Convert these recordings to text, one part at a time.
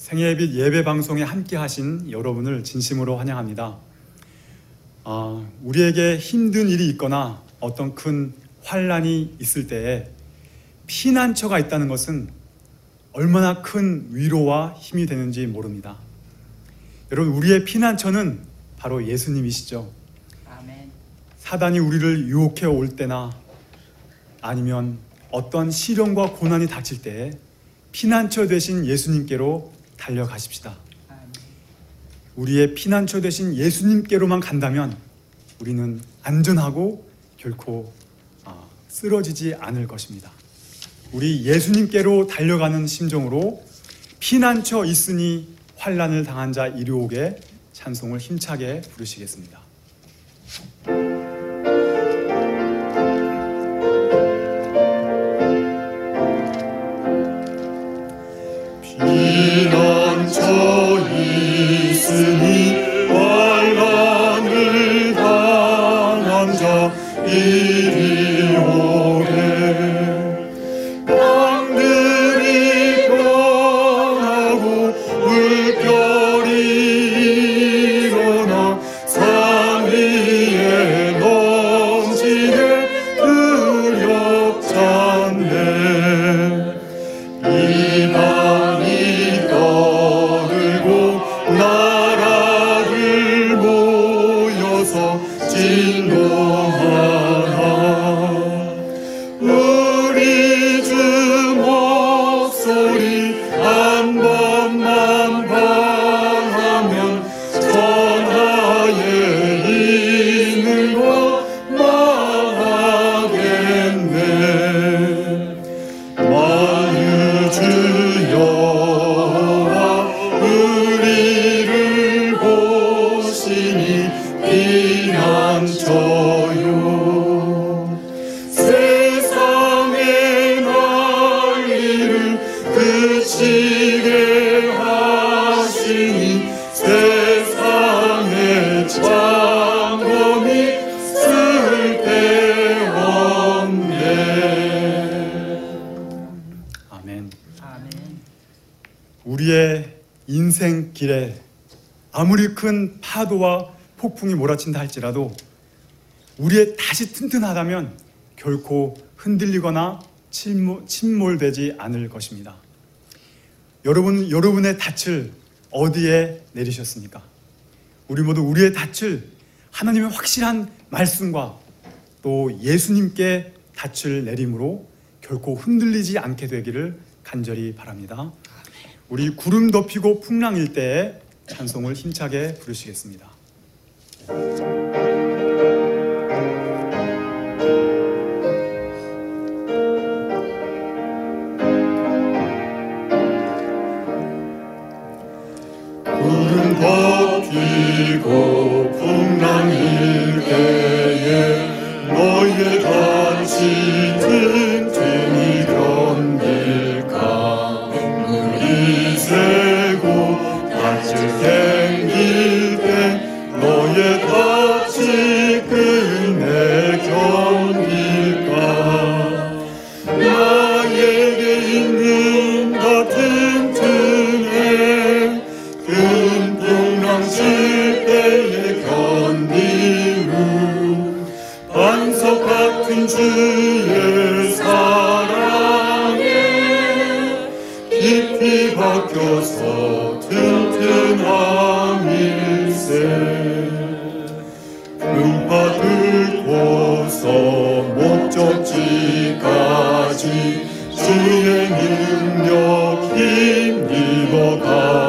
생애빛 예배 방송에 함께 하신 여러분을 진심으로 환영합니다. 우리에게 힘든 일이 있거나 어떤 큰 환난이 있을 때에 피난처가 있다는 것은 얼마나 큰 위로와 힘이 되는지 모릅니다. 여러분, 우리의 피난처는 바로 예수님이시죠. 아멘. 사단이 우리를 유혹해 올 때나 아니면 어떤 시련과 고난이 닥칠 때에 피난처 되신 예수님께로 달려가십시다. 우리의 피난처 되신 예수님께로만 간다면 우리는 안전하고 결코 쓰러지지 않을 것입니다. 우리 예수님께로 달려가는 심정으로 피난처 있으니 환난을 당한 자 이르오게 찬송을 힘차게 부르시겠습니다. 피난처 있으니 환난을 당한 자 이리 오게. 땅들이 변하고 물결이 일어나 산 위에 넘치네 두렵잖네. 이방이 떠들고 나라들 모여서 진동하나. 우리 주 목소리 한 번만 방하면 전하에 있는 것 망하겠네. 만유주 여호와 우리를 보시니 피난처요. 세상의 난리를 그치게 하시니 세상의 장엄이 쓸데없네. 아멘. 아멘. 우리의 인생길에 아무리 큰 파도와 폭풍이 몰아친다 할지라도 우리의 다시 튼튼하다면 결코 흔들리거나 침몰되지 않을 것입니다. 여러분의 닻을 어디에 내리셨습니까? 우리 모두 우리의 닻을 하나님의 확실한 말씀과 또 예수님께 닻을 내림으로 결코 흔들리지 않게 되기를 간절히 바랍니다. 우리 구름 덮이고 풍랑일 때에 찬송을 힘차게 부르시겠습니다. 구름 덮이고 풍랑일 때에 너의 닻이 튼튼히 견딜까. 물이 새고 닻을 당길 때 너의 닻이 끝내 견딜까. 나에게 있는 것 튼튼해 큰 풍랑 칠 때에 견디는 반석 같은 주의 사랑에 깊이 박혀서 튼튼함일세. 풍파 들고서 목적지까지 주의 능력 힘입어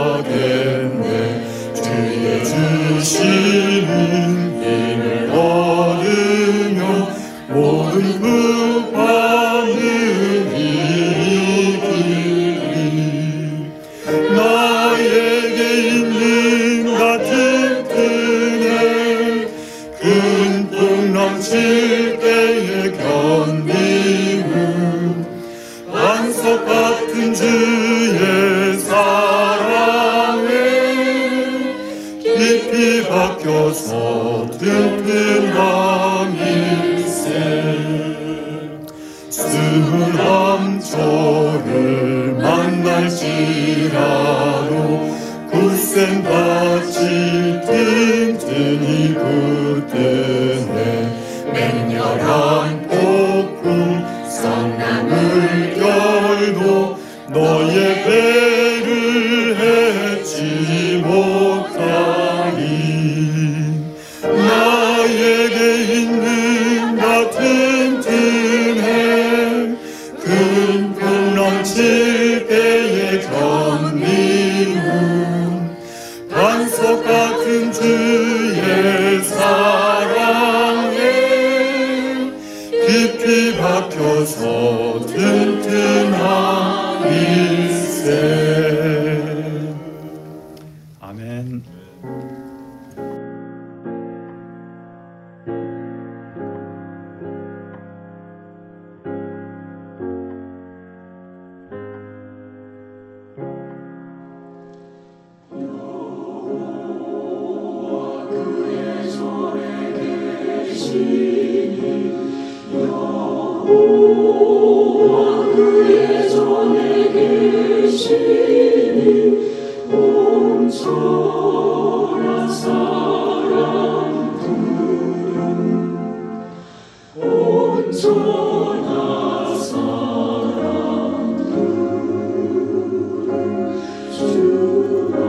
가겠네. 주의 주시는 힘을 얻으며 모든 그 반응이 이기리. 나에게 있는 같은 튼튼해 큰 풍랑 칠 때에 견디는 반석 같은 주의 사랑에 깊이 박혀서 튼튼함일세. 스물함 저를 만날지라도 튼튼해 맹렬한 폭풍 성난 물결도 너의 배를 해치 못하리 나에게 있는 나 튼튼해 큰 풍 넘칠 때의 견림은 반석 같은 주의 사랑에 깊이 박혀서 튼튼하리세. 아멘. 그의 전에 계시니 온전한 사랑들 온전한 사랑들 주가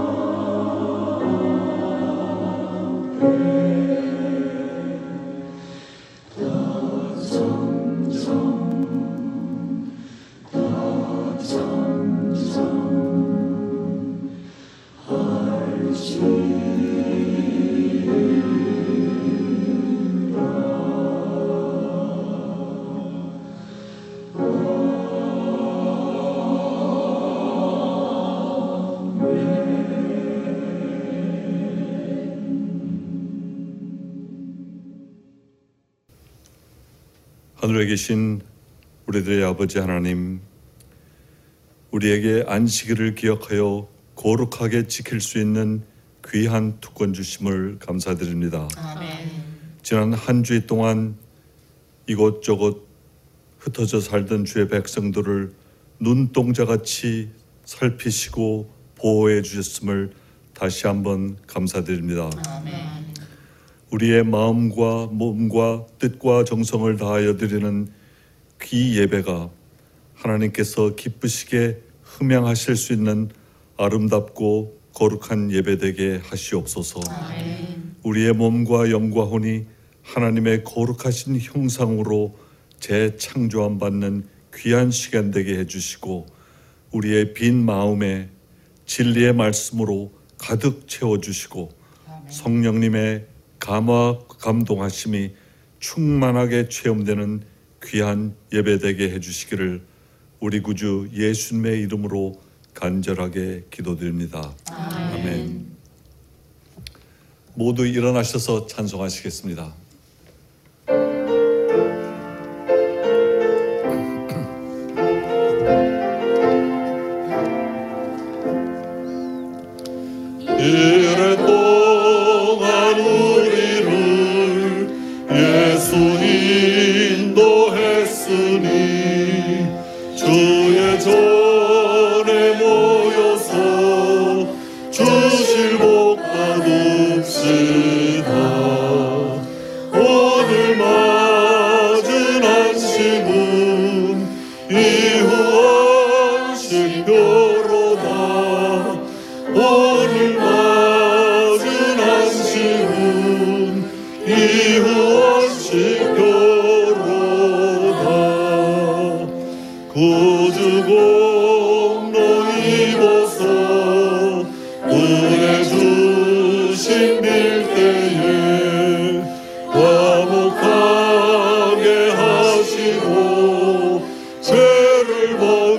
하늘에 계신 우리들의 아버지 하나님, 우리에게 안식일을 기억하여 거룩하게 지킬 수 있는 귀한 특권 주심을 감사드립니다. 아멘. 지난 한 주일 동안 이곳저곳 흩어져 살던 주의 백성들을 눈동자같이 살피시고 보호해 주셨음을 다시 한번 감사드립니다. 아멘. 우리의 마음과 몸과 뜻과 정성을 다하여 드리는 귀 예배가 하나님께서 기쁘시게 흠양하실 수 있는 아름답고 거룩한 예배되게 하시옵소서. 아멘. 우리의 몸과 영과 혼이 하나님의 거룩하신 형상으로 재창조함 받는 귀한 시간 되게 해주시고 우리의 빈 마음에 진리의 말씀으로 가득 채워주시고 성령님의 감화 감동하심이 충만하게 체험되는 귀한 예배되게 해주시기를 우리 구주 예수님의 이름으로 간절하게 기도드립니다. 아멘. 모두 일어나셔서 찬송하시겠습니다. 오랫동안 우리를 예수 인도했으니 주의 전에 모여서 주실 복 받읍시다. 오늘 맞은 안식은 이후 안식교로다. 오늘 맞은 안식은 이후 안식교로다. 구주 공로 입어서 은혜 주신 일때에 화목하게 하시고 죄를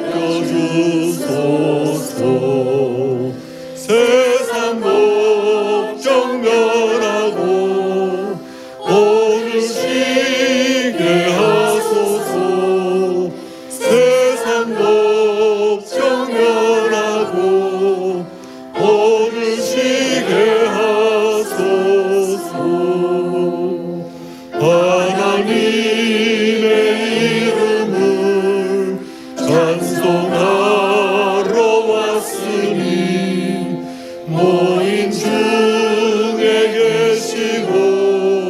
벗겨주소서. 세상 걱정 면하고 오늘 쉬게 하소서. 세상 걱정 면하고 오늘 쉬게 하소서. 하나님의 이름을 찬송하러 왔으니 모인 중에 계시고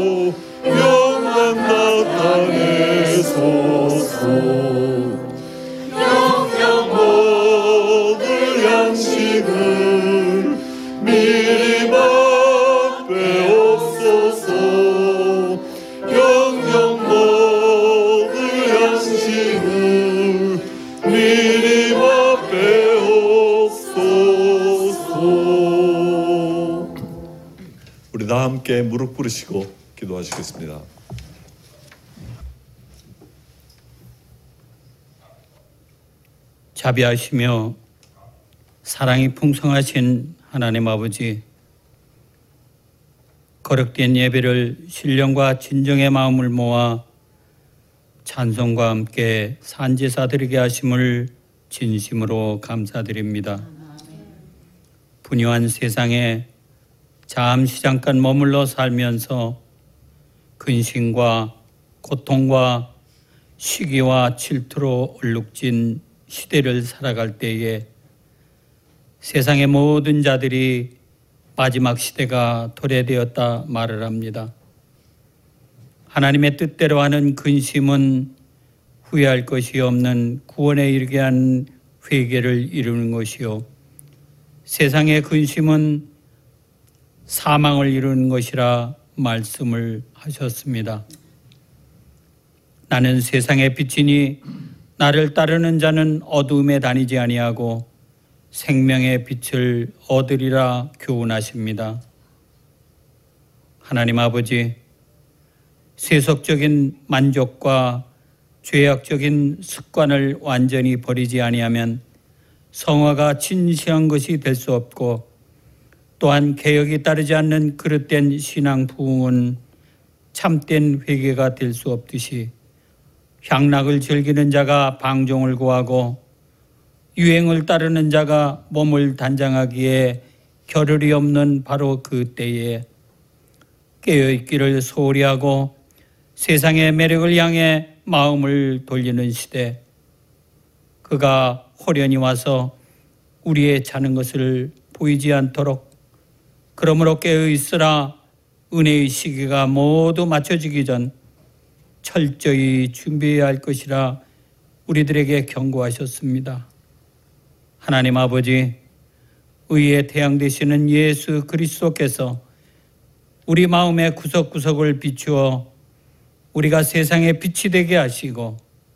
위해 무릎 꿇으시고 기도하시겠습니다. 자비하시며 사랑이 풍성하신 하나님 아버지, 거룩된 예배를 신령과 진정의 마음을 모아 찬송과 함께 산제사 드리게 하심을 진심으로 감사드립니다. 분유한 세상에 잠시 잠깐 머물러 살면서 근심과 고통과 시기와 질투로 얼룩진 시대를 살아갈 때에 세상의 모든 자들이 마지막 시대가 도래되었다 말을 합니다. 하나님의 뜻대로 하는 근심은 후회할 것이 없는 구원에 이르게 하는 회개를 이루는 것이요, 세상의 근심은 사망을 이루는 것이라 말씀을 하셨습니다. 나는 세상의 빛이니 나를 따르는 자는 어두움에 다니지 아니하고 생명의 빛을 얻으리라 교훈하십니다. 하나님 아버지, 세속적인 만족과 죄악적인 습관을 완전히 버리지 아니하면 성화가 진시한 것이 될 수 없고, 또한 개혁이 따르지 않는 그릇된 신앙 부흥은 참된 회개가 될 수 없듯이 향락을 즐기는 자가 방종을 구하고 유행을 따르는 자가 몸을 단장하기에 겨를이 없는 바로 그 때에 깨어있기를 소홀히 하고 세상의 매력을 향해 마음을 돌리는 시대, 그가 호련히 와서 우리의 자는 것을 보이지 않도록 그러므로 깨어있으라, 은혜의 시기가 모두 맞춰지기 전 철저히 준비해야 할 것이라 우리들에게 경고하셨습니다. 하나님 아버지, 의의 태양 되시는 예수 그리스도께서 우리 마음의 구석구석을 비추어 우리가 세상의 빛이 되게 하시고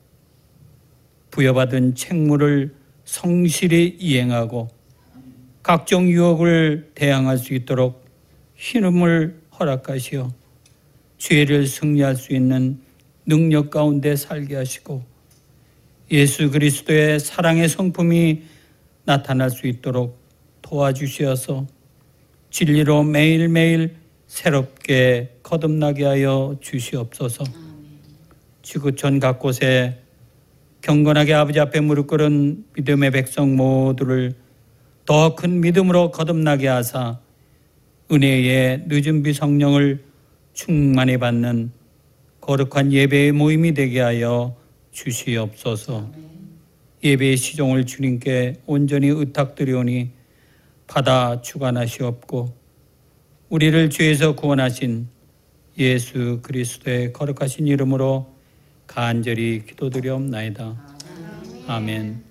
부여받은 책무를 성실히 이행하고 각종 유혹을 대항할 수 있도록 힘을 허락하시어 죄를 승리할 수 있는 능력 가운데 살게 하시고 예수 그리스도의 사랑의 성품이 나타날 수 있도록 도와주시어서 진리로 매일매일 새롭게 거듭나게 하여 주시옵소서. 지구촌 각곳에 경건하게 아버지 앞에 무릎 꿇은 믿음의 백성 모두를 더 큰 믿음으로 거듭나게 하사 은혜의 늦은 비 성령을 충만히 받는 거룩한 예배의 모임이 되게 하여 주시옵소서. 예배의 시종을 주님께 온전히 의탁드리오니 받아 주관하시옵고 우리를 죄에서 구원하신 예수 그리스도의 거룩하신 이름으로 간절히 기도드리옵나이다. 아멘.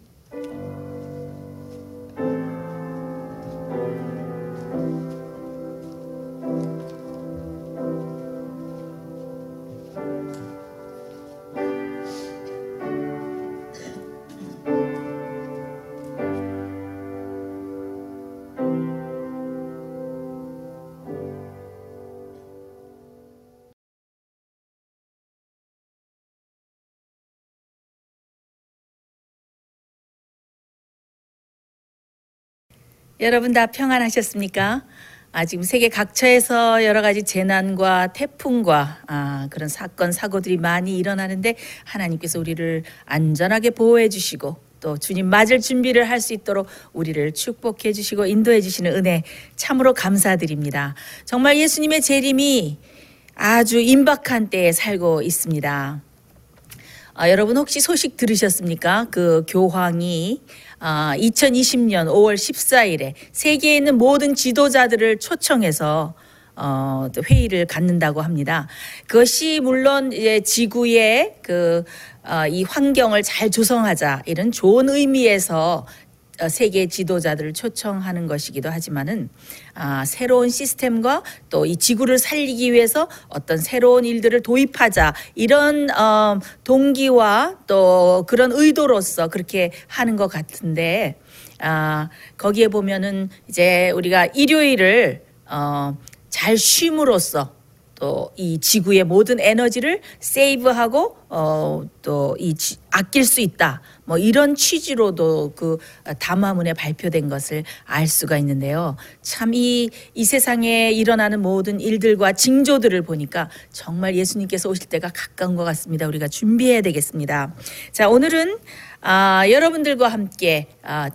여러분 다 평안하셨습니까? 지금 세계 각처에서 여러 가지 재난과 태풍과 그런 사건 사고들이 많이 일어나는데 하나님께서 우리를 안전하게 보호해 주시고 또 주님 맞을 준비를 할 수 있도록 우리를 축복해 주시고 인도해 주시는 은혜 참으로 감사드립니다. 정말 예수님의 재림이 아주 임박한 때에 살고 있습니다. 여러분 혹시 소식 들으셨습니까? 그 교황이 2020년 5월 14일에 세계에 있는 모든 지도자들을 초청해서 또 회의를 갖는다고 합니다. 그것이 물론 이제 지구의 이 환경을 잘 조성하자 이런 좋은 의미에서 세계 지도자들을 초청하는 것이기도 하지만은 새로운 시스템과 또 이 지구를 살리기 위해서 어떤 새로운 일들을 도입하자 이런 동기와 또 그런 의도로서 그렇게 하는 것 같은데 거기에 보면은 이제 우리가 일요일을 잘 쉼으로써 또 이 지구의 모든 에너지를 세이브하고 또 이 아낄 수 있다. 뭐 이런 취지로도 그 담화문에 발표된 것을 알 수가 있는데요. 참 이 세상에 일어나는 모든 일들과 징조들을 보니까 정말 예수님께서 오실 때가 가까운 것 같습니다. 우리가 준비해야 되겠습니다. 자, 오늘은 여러분들과 함께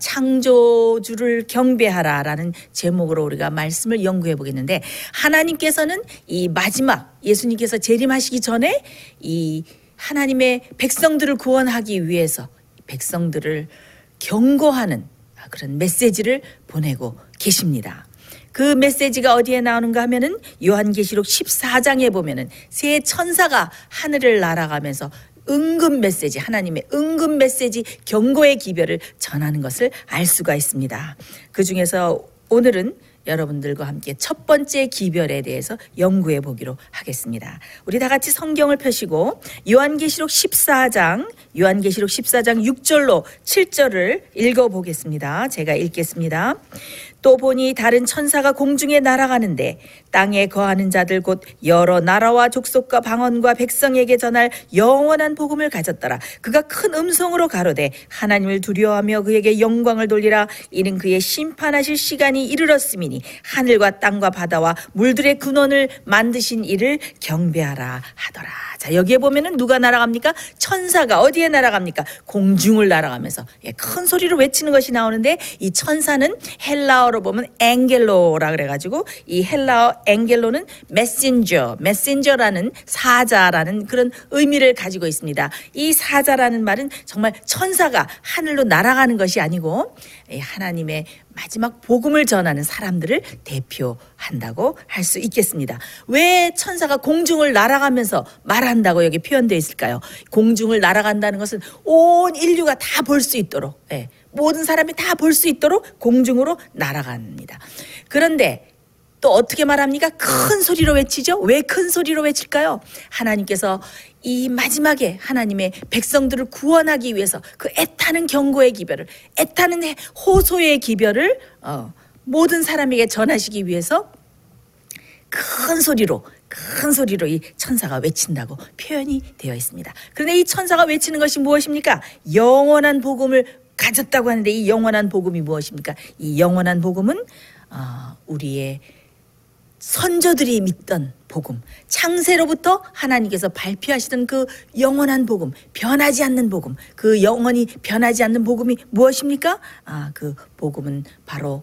창조주를 경배하라라는 제목으로 우리가 말씀을 연구해 보겠는데, 하나님께서는 이 마지막 예수님께서 재림하시기 전에 이 하나님의 백성들을 구원하기 위해서 백성들을 경고하는 그런 메시지를 보내고 계십니다. 그 메시지가 어디에 나오는가 하면은 요한계시록 14장에 보면은 세 천사가 하늘을 날아가면서 은근 메시지, 하나님의 은근 메시지, 경고의 기별을 전하는 것을 알 수가 있습니다. 그 중에서 오늘은 여러분들과 함께 첫 번째 기별에 대해서 연구해 보기로 하겠습니다. 우리 다 같이 성경을 펴시고 요한계시록 14장 6절로 7절을 읽어보겠습니다. 제가 읽겠습니다. 또 보니 다른 천사가 공중에 날아가는데 땅에 거하는 자들 곧 여러 나라와 족속과 방언과 백성에게 전할 영원한 복음을 가졌더라. 그가 큰 음성으로 가로되 하나님을 두려워하며 그에게 영광을 돌리라. 이는 그의 심판하실 시간이 이르렀음이니 하늘과 땅과 바다와 물들의 근원을 만드신 이를 경배하라 하더라. 자, 여기에 보면은 누가 날아갑니까? 천사가 어디에 날아갑니까? 공중을 날아가면서 큰 소리로 외치는 것이 나오는데, 이 천사는 헬라어로 보면 앵겔로라 그래가지고 이 헬라어 앵겔로는 메신저라는 사자라는 그런 의미를 가지고 있습니다. 이 사자라는 말은 정말 천사가 하늘로 날아가는 것이 아니고 하나님의 마지막 복음을 전하는 사람들을 대표한다고 할 수 있겠습니다. 왜 천사가 공중을 날아가면서 말한다고 여기 표현되어 있을까요? 공중을 날아간다는 것은 온 인류가 다 볼 수 있도록, 모든 사람이 다 볼 수 있도록 공중으로 날아갑니다. 그런데 또 어떻게 말합니까? 큰 소리로 외치죠. 왜 큰 소리로 외칠까요? 하나님께서 이 마지막에 하나님의 백성들을 구원하기 위해서 그 애타는 경고의 기별을, 애타는 호소의 기별을 모든 사람에게 전하시기 위해서 큰 소리로 이 천사가 외친다고 표현이 되어 있습니다. 그런데 이 천사가 외치는 것이 무엇입니까? 영원한 복음을 가졌다고 하는데, 이 영원한 복음이 무엇입니까? 이 영원한 복음은 우리의 선조들이 믿던 복음, 창세로부터 하나님께서 발표하시던 그 영원한 복음, 변하지 않는 복음, 그 영원히 변하지 않는 복음이 무엇입니까? 그 복음은 바로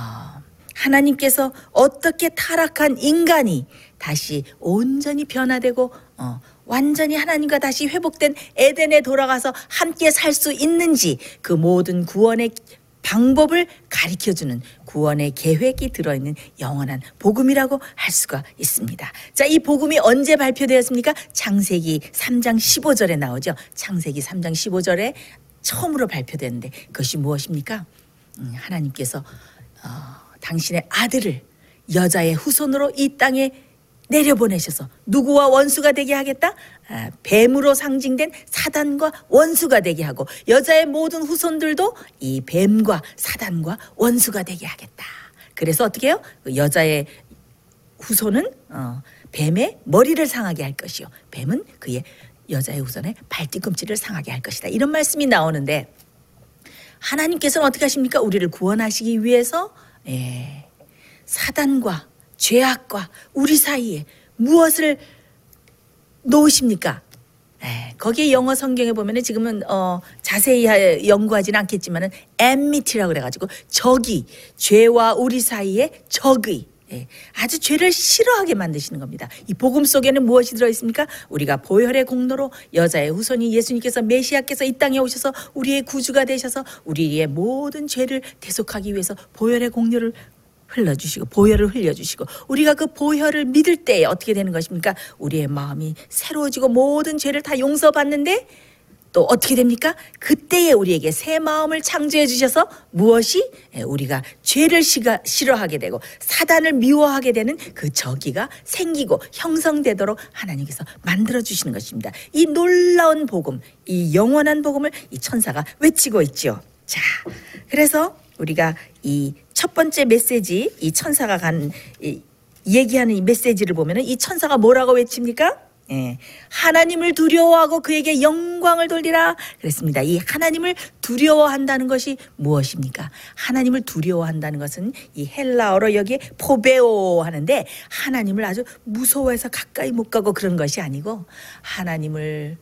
하나님께서 어떻게 타락한 인간이 다시 온전히 변화되고 완전히 하나님과 다시 회복된 에덴에 돌아가서 함께 살 수 있는지, 그 모든 구원의 방법을 가르쳐주는 구원의 계획이 들어있는 영원한 복음이라고 할 수가 있습니다. 자, 이 복음이 언제 발표되었습니까? 창세기 3장 15절에 나오죠. 창세기 3장 15절에 처음으로 발표되는데 그것이 무엇입니까? 하나님께서 당신의 아들을 여자의 후손으로 이 땅에 내려보내셔서 누구와 원수가 되게 하겠다? 뱀으로 상징된 사단과 원수가 되게 하고, 여자의 모든 후손들도 이 뱀과 사단과 원수가 되게 하겠다. 그래서 어떻게 해요? 여자의 후손은 뱀의 머리를 상하게 할 것이요, 뱀은 그의 여자의 후손의 발뒤꿈치를 상하게 할 것이다. 이런 말씀이 나오는데, 하나님께서는 어떻게 하십니까? 우리를 구원하시기 위해서 사단과 죄악과 우리 사이에 무엇을 놓으십니까? 거기에 영어 성경에 보면은 지금은 자세히 연구하지는 않겠지만은 enmity라고 그래가지고 적이, 죄와 우리 사이에 적의, 아주 죄를 싫어하게 만드시는 겁니다. 이 복음 속에는 무엇이 들어있습니까? 우리가 보혈의 공로로 여자의 후손이 예수님께서 메시아께서 이 땅에 오셔서 우리의 구주가 되셔서 우리의 모든 죄를 대속하기 위해서 보혈의 공로를 흘러주시고, 보혈을 흘려주시고, 우리가 그 보혈을 믿을 때에 어떻게 되는 것입니까? 우리의 마음이 새로워지고 모든 죄를 다 용서받는데 또 어떻게 됩니까? 그때에 우리에게 새 마음을 창조해 주셔서 무엇이? 우리가 죄를 싫어하게 되고 사단을 미워하게 되는 그 저기가 생기고 형성되도록 하나님께서 만들어 주시는 것입니다. 이 놀라운 복음, 이 영원한 복음을 이 천사가 외치고 있죠. 자, 그래서 우리가 이 첫 번째 메시지, 이 천사가 간 얘기하는 이 메시지를 보면은 이 천사가 뭐라고 외칩니까? 예, 하나님을 두려워하고 그에게 영광을 돌리라 그랬습니다. 이 하나님을 두려워한다는 것이 무엇입니까? 하나님을 두려워한다는 것은 이 헬라어로 여기에 포베오 하는데 하나님을 아주 무서워해서 가까이 못 가고 그런 것이 아니고 하나님을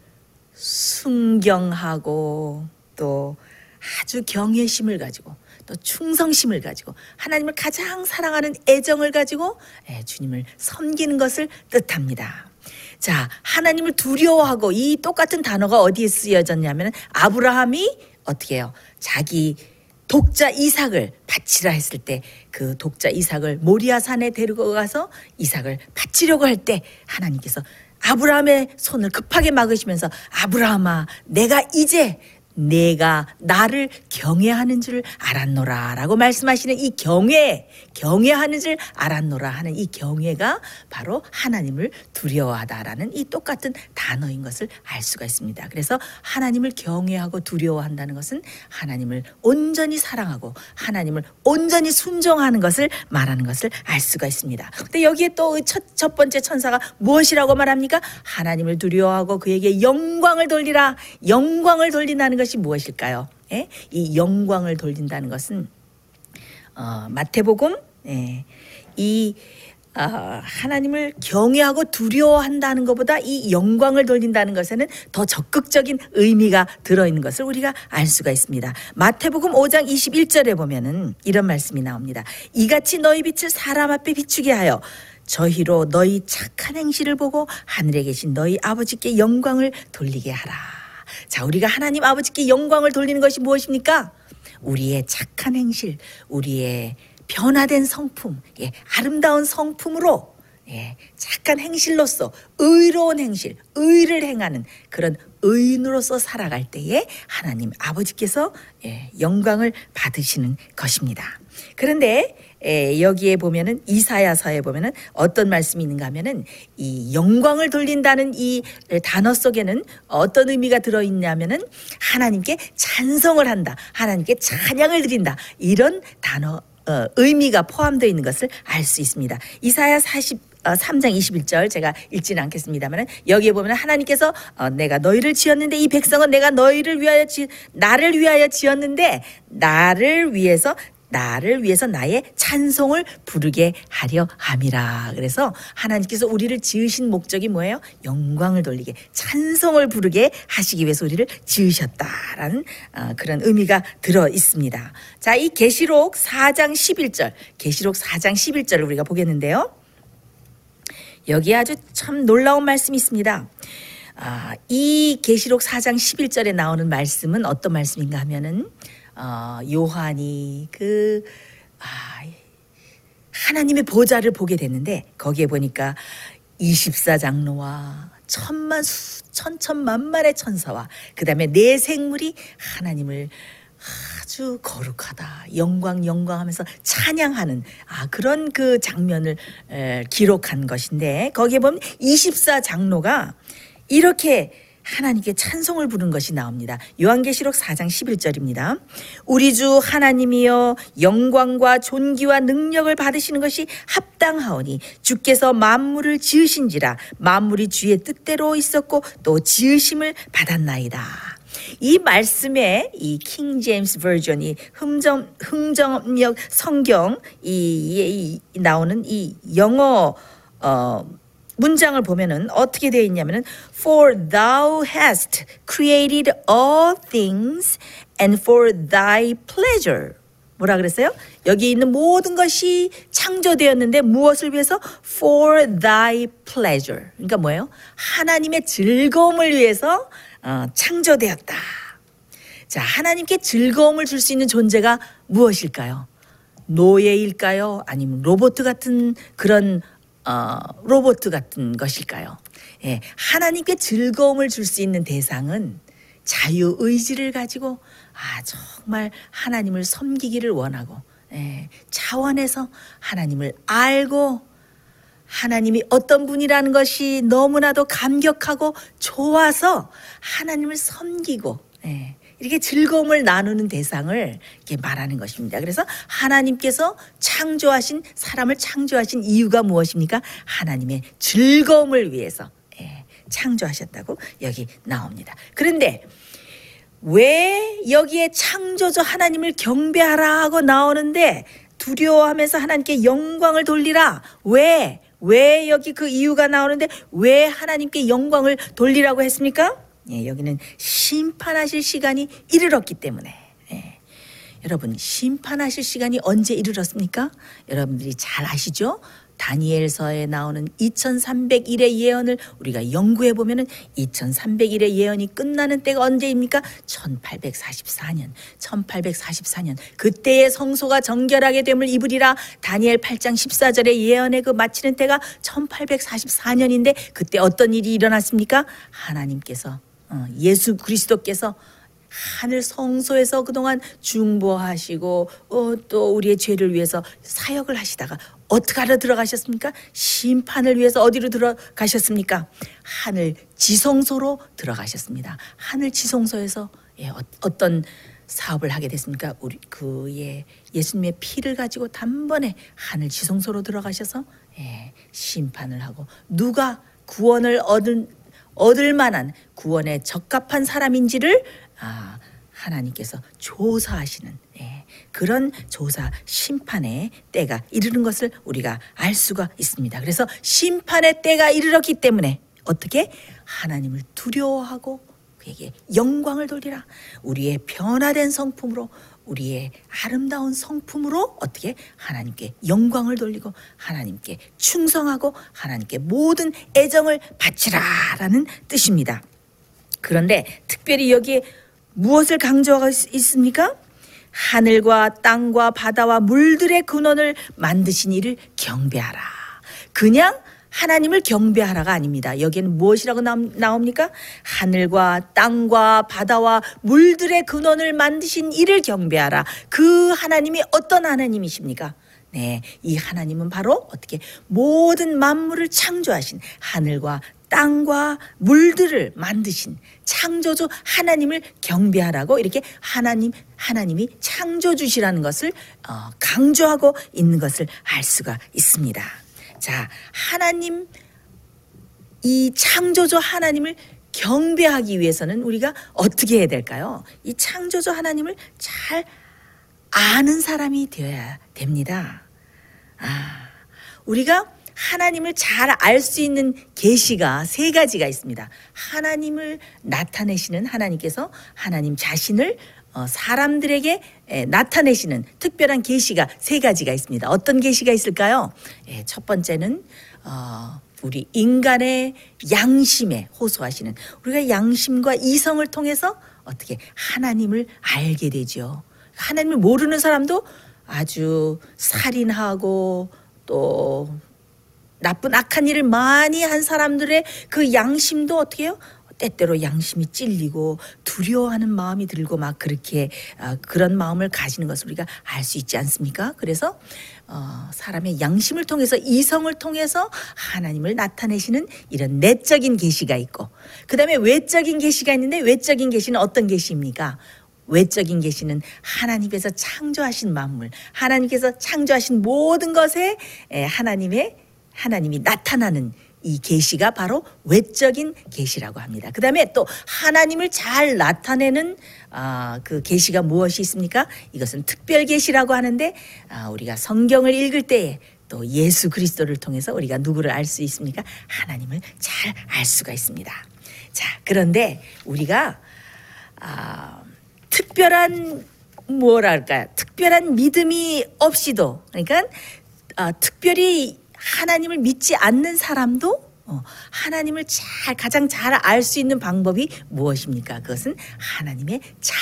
순경하고 또 아주 경외심을 가지고 또 충성심을 가지고 하나님을 가장 사랑하는 애정을 가지고 주님을 섬기는 것을 뜻합니다. 자, 하나님을 두려워하고 이 똑같은 단어가 어디에 쓰여졌냐면 아브라함이 어떻게 해요? 자기 독자 이삭을 바치라 했을 때 그 독자 이삭을 모리아산에 데리고 가서 이삭을 바치려고 할 때 하나님께서 아브라함의 손을 급하게 막으시면서 아브라함아 내가 이제 내가 나를 경외하는 줄 알았노라 라고 말씀하시는 이 경외하는 줄 알았노라 하는 이 경외가 바로 하나님을 두려워하다라는 이 똑같은 단어인 것을 알 수가 있습니다. 그래서 하나님을 경외하고 두려워한다는 것은 하나님을 온전히 사랑하고 하나님을 온전히 순종하는 것을 말하는 것을 알 수가 있습니다. 근데 여기에 또 첫 번째 천사가 무엇이라고 말합니까? 하나님을 두려워하고 그에게 영광을 돌리라. 영광을 돌린다는 것이 무엇일까요? 예? 이 영광을 돌린다는 것은 마태복음 하나님을 경외하고 두려워한다는 것보다 이 영광을 돌린다는 것에는 더 적극적인 의미가 들어있는 것을 우리가 알 수가 있습니다. 마태복음 5장 21절에 보면은 이런 말씀이 나옵니다. 이같이 너희 빛을 사람 앞에 비추게 하여 저희로 너희 착한 행실을 보고 하늘에 계신 너희 아버지께 영광을 돌리게 하라. 자, 우리가 하나님 아버지께 영광을 돌리는 것이 무엇입니까? 우리의 착한 행실, 우리의 변화된 성품, 아름다운 성품으로 착한 행실로서 의로운 행실, 의를 행하는 그런 의인으로서 살아갈 때에 하나님 아버지께서 영광을 받으시는 것입니다. 그런데 여기에 보면은 이사야서에 보면은 어떤 말씀이 있는가 하면은 이 영광을 돌린다는 이 단어 속에는 어떤 의미가 들어있냐면은 하나님께 찬송을 한다, 하나님께 찬양을 드린다 이런 단어 의미가 포함되어 있는 것을 알 수 있습니다. 이사야 3장 21절 제가 읽지는 않겠습니다만 여기에 보면 하나님께서 내가 너희를 지었는데 이 백성은 내가 나를 위하여 지었는데 나를 위해서 나의 찬송을 부르게 하려 함이라. 그래서 하나님께서 우리를 지으신 목적이 뭐예요? 영광을 돌리게 찬송을 부르게 하시기 위해서 우리를 지으셨다라는 그런 의미가 들어 있습니다. 자, 이 계시록 4장 11절을 우리가 보겠는데요. 여기에 아주 참 놀라운 말씀이 있습니다. 이 계시록 4장 11절에 나오는 말씀은 어떤 말씀인가 하면은 요한이 하나님의 보좌를 보게 됐는데 거기에 보니까 24장로와 천천만만의 천사와 그 다음에 네 생물이 하나님을 아주 거룩하다 영광 하면서 찬양하는 그런 그 장면을 기록한 것인데 거기에 보면 24장로가 이렇게 하나님께 찬송을 부른 것이 나옵니다. 요한계시록 4장 11절입니다. 우리 주 하나님이여 영광과 존귀와 능력을 받으시는 것이 합당하오니 주께서 만물을 지으신지라 만물이 주의 뜻대로 있었고 또 지으심을 받았나이다. 이 말씀에 이 킹 제임스 버전이 흥정역 성경 이 나오는 이 영어 문장을 보면은 어떻게 되어 있냐면은 For thou hast created all things and for thy pleasure. 뭐라 그랬어요? 여기 있는 모든 것이 창조되었는데 무엇을 위해서? For thy pleasure. 그러니까 뭐예요? 하나님의 즐거움을 위해서 창조되었다. 자, 하나님께 즐거움을 줄 수 있는 존재가 무엇일까요? 노예일까요? 아니면 로봇 같은 그런 로봇 같은 것일까요? 하나님께 즐거움을 줄 수 있는 대상은 자유의지를 가지고 정말 하나님을 섬기기를 원하고 차원에서 하나님을 알고 하나님이 어떤 분이라는 것이 너무나도 감격하고 좋아서 하나님을 섬기고 이렇게 즐거움을 나누는 대상을 이렇게 말하는 것입니다. 그래서 하나님께서 창조하신 사람을 창조하신 이유가 무엇입니까? 하나님의 즐거움을 위해서 창조하셨다고 여기 나옵니다. 그런데 왜 여기에 창조주 하나님을 경배하라 하고 나오는데 두려워하면서 하나님께 영광을 돌리라? 왜 여기 그 이유가 나오는데 왜 하나님께 영광을 돌리라고 했습니까? 여기는 심판하실 시간이 이르렀기 때문에. 여러분, 심판하실 시간이 언제 이르렀습니까? 여러분들이 잘 아시죠? 다니엘서에 나오는 2300일의 예언을 우리가 연구해 보면은 2300일의 예언이 끝나는 때가 언제입니까? 1844년. 1844년. 그때의 성소가 정결하게 됨을 입으리라. 다니엘 8장 14절의 예언의 그 마치는 때가 1844년인데 그때 어떤 일이 일어났습니까? 하나님께서 예수 그리스도께서 하늘 성소에서 그동안 중보하시고 또 우리의 죄를 위해서 사역을 하시다가 어떻게 하러 들어가셨습니까? 심판을 위해서 어디로 들어가셨습니까? 하늘 지성소로 들어가셨습니다. 하늘 지성소에서 어떤 사업을 하게 됐습니까? 우리 예수님의 피를 가지고 단번에 하늘 지성소로 들어가셔서 심판을 하고 누가 구원을 얻을 만한 구원에 적합한 사람인지를 하나님께서 조사하시는 그런 조사 심판의 때가 이르는 것을 우리가 알 수가 있습니다. 그래서 심판의 때가 이르렀기 때문에 어떻게 하나님을 두려워하고 그에게 영광을 돌리라. 우리의 변화된 성품으로 우리의 아름다운 성품으로 어떻게 하나님께 영광을 돌리고 하나님께 충성하고 하나님께 모든 애정을 바치라라는 뜻입니다. 그런데 특별히 여기에 무엇을 강조하고 있습니까? 하늘과 땅과 바다와 물들의 근원을 만드신 이를 경배하라. 그냥 하나님을 경배하라가 아닙니다. 여기에는 무엇이라고 나옵니까? 하늘과 땅과 바다와 물들의 근원을 만드신 이를 경배하라. 그 하나님이 어떤 하나님이십니까? 이 하나님은 바로 어떻게 모든 만물을 창조하신 하늘과 땅과 물들을 만드신 창조주 하나님을 경배하라고 이렇게 하나님이 창조주시라는 것을 강조하고 있는 것을 알 수가 있습니다. 자, 하나님 이 창조주 하나님을 경배하기 위해서는 우리가 어떻게 해야 될까요? 이 창조주 하나님을 잘 아는 사람이 되어야 됩니다. 우리가 하나님을 잘 알 수 있는 계시가 세 가지가 있습니다. 하나님을 나타내시는 하나님께서 하나님 자신을 사람들에게 나타내시는 특별한 계시가 세 가지가 있습니다. 어떤 계시가 있을까요? 첫 번째는 우리 인간의 양심에 호소하시는 우리가 양심과 이성을 통해서 어떻게 하나님을 알게 되죠. 하나님을 모르는 사람도 아주 살인하고 또 나쁜 악한 일을 많이 한 사람들의 그 양심도 어떻게 해요? 때때로 양심이 찔리고 두려워하는 마음이 들고 막 그렇게 그런 마음을 가지는 것을 우리가 알 수 있지 않습니까? 그래서 사람의 양심을 통해서 이성을 통해서 하나님을 나타내시는 이런 내적인 계시가 있고 그 다음에 외적인 계시가 있는데 외적인 계시는 어떤 계시입니까? 외적인 계시는 하나님께서 창조하신 만물 하나님께서 창조하신 모든 것에 하나님이 나타나는 이 계시가 바로 외적인 계시라고 합니다. 그 다음에 또 하나님을 잘 나타내는 그 계시가 무엇이 있습니까? 이것은 특별 계시라고 하는데 우리가 성경을 읽을 때에 또 예수 그리스도를 통해서 우리가 누구를 알 수 있습니까? 하나님을 잘 알 수가 있습니다. 자, 그런데 우리가 특별한 믿음이 없이도 그러니까 특별히 하나님을 믿지 않는 사람도 하나님을 가장 잘 알 수 있는 방법이 무엇입니까? 그것은 하나님의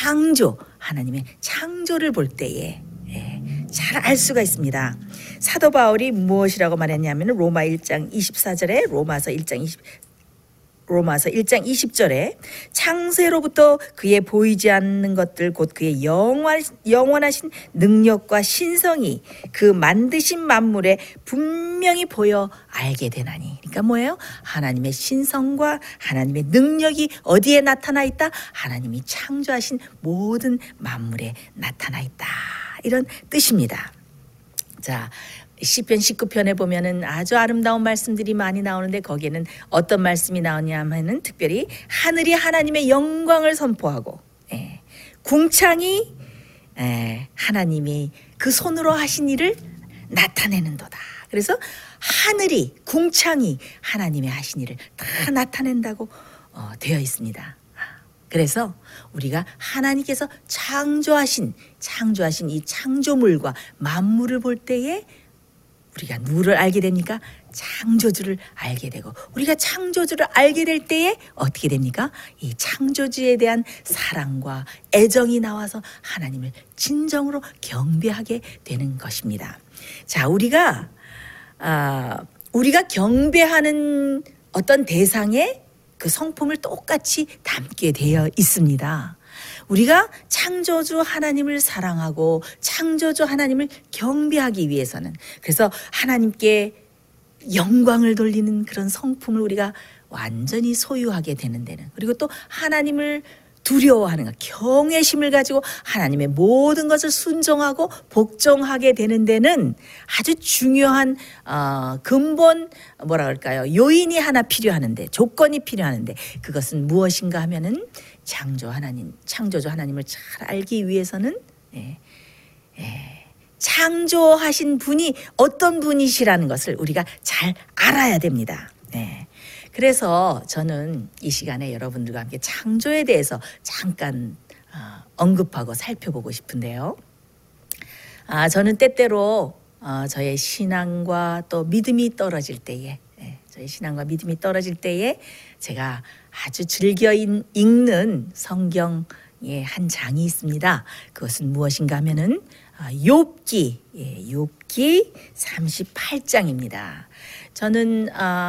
창조를 볼 때에 잘 알 수가 있습니다. 사도 바울이 무엇이라고 말했냐면 로마 1장 24절에 로마서 1장 로마서 1장 20절에 창세로부터 그의 보이지 않는 것들 곧 그의 영원하신 능력과 신성이 그 만드신 만물에 분명히 보여 알게 되나니. 그러니까 뭐예요? 하나님의 신성과 하나님의 능력이 어디에 나타나 있다? 하나님이 창조하신 모든 만물에 나타나 있다. 이런 뜻입니다. 자, 시편 19편에 보면은 아주 아름다운 말씀들이 많이 나오는데 거기에는 어떤 말씀이 나오냐면은 특별히 하늘이 하나님의 영광을 선포하고, 궁창이 하나님이 그 손으로 하신 일을 나타내는도다. 그래서 하늘이 궁창이 하나님의 하신 일을 다 나타낸다고 되어 있습니다. 그래서 우리가 하나님께서 창조하신 이 창조물과 만물을 볼 때에 우리가 누구를 알게 됩니까? 창조주를 알게 되고, 우리가 창조주를 알게 될 때에 어떻게 됩니까? 이 창조주에 대한 사랑과 애정이 나와서 하나님을 진정으로 경배하게 되는 것입니다. 자, 우리가 경배하는 어떤 대상에 그 성품을 똑같이 담게 되어 있습니다. 우리가 창조주 하나님을 사랑하고 창조주 하나님을 경배하기 위해서는, 그래서 하나님께 영광을 돌리는 그런 성품을 우리가 완전히 소유하게 되는 데는, 그리고 또 하나님을 두려워하는 것, 경외심을 가지고 하나님의 모든 것을 순종하고 복종하게 되는 데는 아주 중요한 근본 요인이 하나 필요하는데, 조건이 필요하는데, 그것은 무엇인가 하면은 창조주 하나님을 잘 알기 위해서는 창조하신 분이 어떤 분이시라는 것을 우리가 잘 알아야 됩니다. 그래서 저는 이 시간에 여러분들과 함께 창조에 대해서 잠깐 언급하고 살펴보고 싶은데요. 저는 때때로 저의 신앙과 또 믿음이 떨어질 때에, 제가 아주 즐겨 읽는 성경의 한 장이 있습니다. 그것은 무엇인가 하면은 욥기 38장입니다. 저는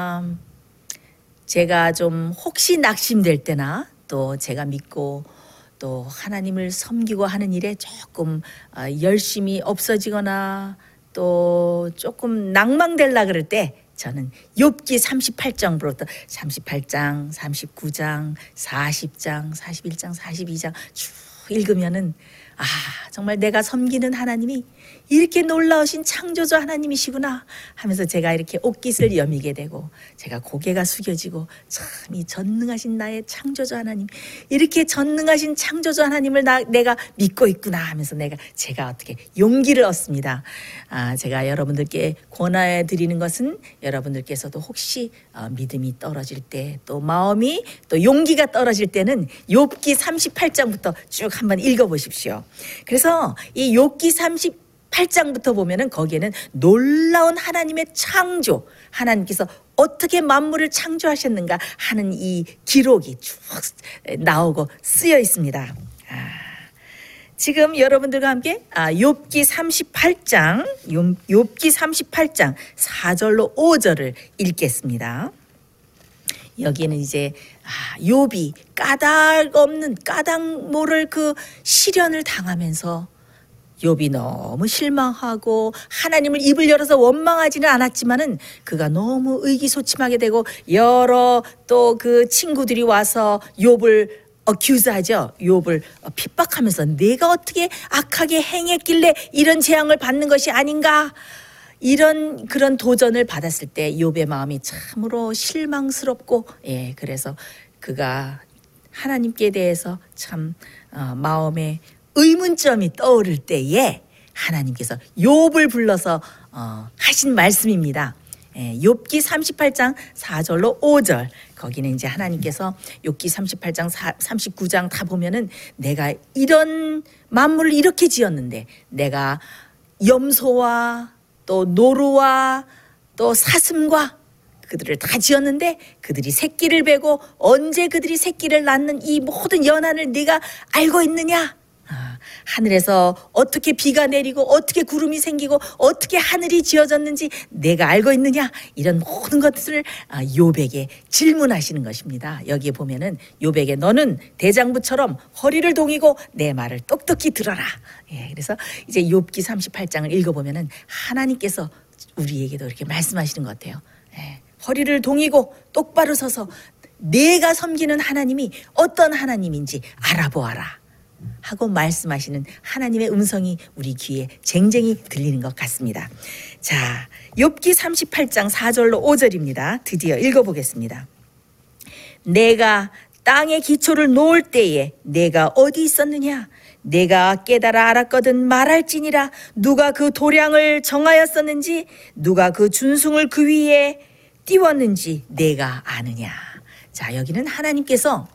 제가 좀 혹시 낙심될 때나 또 제가 믿고 또 하나님을 섬기고 하는 일에 조금 열심이 없어지거나 또 조금 낭망될라 그럴 때 저는 욥기 38장부터 38장, 39장, 40장, 41장, 42장 쭉 읽으면은 정말 내가 섬기는 하나님이 이렇게 놀라우신 창조주 하나님이시구나 하면서 제가 이렇게 옷깃을 여미게 되고, 제가 고개가 숙여지고, 참 이 전능하신 나의 창조주 하나님, 이렇게 전능하신 창조주 하나님을 내가 믿고 있구나 하면서 제가 어떻게 용기를 얻습니다. 제가 여러분들께 권하여 드리는 것은, 여러분들께서도 혹시 믿음이 떨어질 때, 또 마음이 또 용기가 떨어질 때는 욥기 38장부터 쭉 한번 읽어보십시오. 그래서 이 욥기 38장부터 보면은 거기에는 놀라운 하나님의 창조, 하나님께서 어떻게 만물을 창조하셨는가 하는 이 기록이 쭉 나오고 쓰여 있습니다. 지금 여러분들과 함께 욥기 38장 4절로 5절을 읽겠습니다. 여기에는 이제 욥이 까닭 모를 그 시련을 당하면서 욥이 너무 실망하고 하나님을 입을 열어서 원망하지는 않았지만은 그가 너무 의기소침하게 되고, 여러 또 그 친구들이 와서 욥을 어큐즈하죠. 욥을 핍박하면서 내가 어떻게 악하게 행했길래 이런 재앙을 받는 것이 아닌가, 그런 도전을 받았을 때 욥의 마음이 참으로 실망스럽고, 그래서 그가 하나님께 대해서 참 마음에 의문점이 떠오를 때에 하나님께서 욥을 불러서 하신 말씀입니다. 욥기 38장 4절로 5절, 거기는 이제 하나님께서 욥기 38장 39장 다 보면은 내가 이런 만물을 이렇게 지었는데, 내가 염소와 또 노루와 또 사슴과 그들을 다 지었는데 그들이 새끼를 베고 언제 그들이 새끼를 낳는 이 모든 연한을 네가 알고 있느냐? 하늘에서 어떻게 비가 내리고 어떻게 구름이 생기고 어떻게 하늘이 지어졌는지 내가 알고 있느냐? 이런 모든 것들을 욥에게 질문하시는 것입니다. 여기에 보면은 욥에게 너는 대장부처럼 허리를 동이고 내 말을 똑똑히 들어라. 예, 그래서 이제 욥기 38장을 읽어보면은 하나님께서 우리에게도 이렇게 말씀하시는 것 같아요. 예, 허리를 동이고 똑바로 서서 내가 섬기는 하나님이 어떤 하나님인지 알아보아라 하고 말씀하시는 하나님의 음성이 우리 귀에 쟁쟁이 들리는 것 같습니다. 자, 욥기 38장 4절로 5절입니다. 드디어 읽어보겠습니다. 내가 땅의 기초를 놓을 때에 내가 어디 있었느냐? 내가 깨달아 알았거든 말할지니라. 누가 그 도량을 정하였었는지 누가 그 준승을 그 위에 띄웠는지 내가 아느냐. 자, 여기는 하나님께서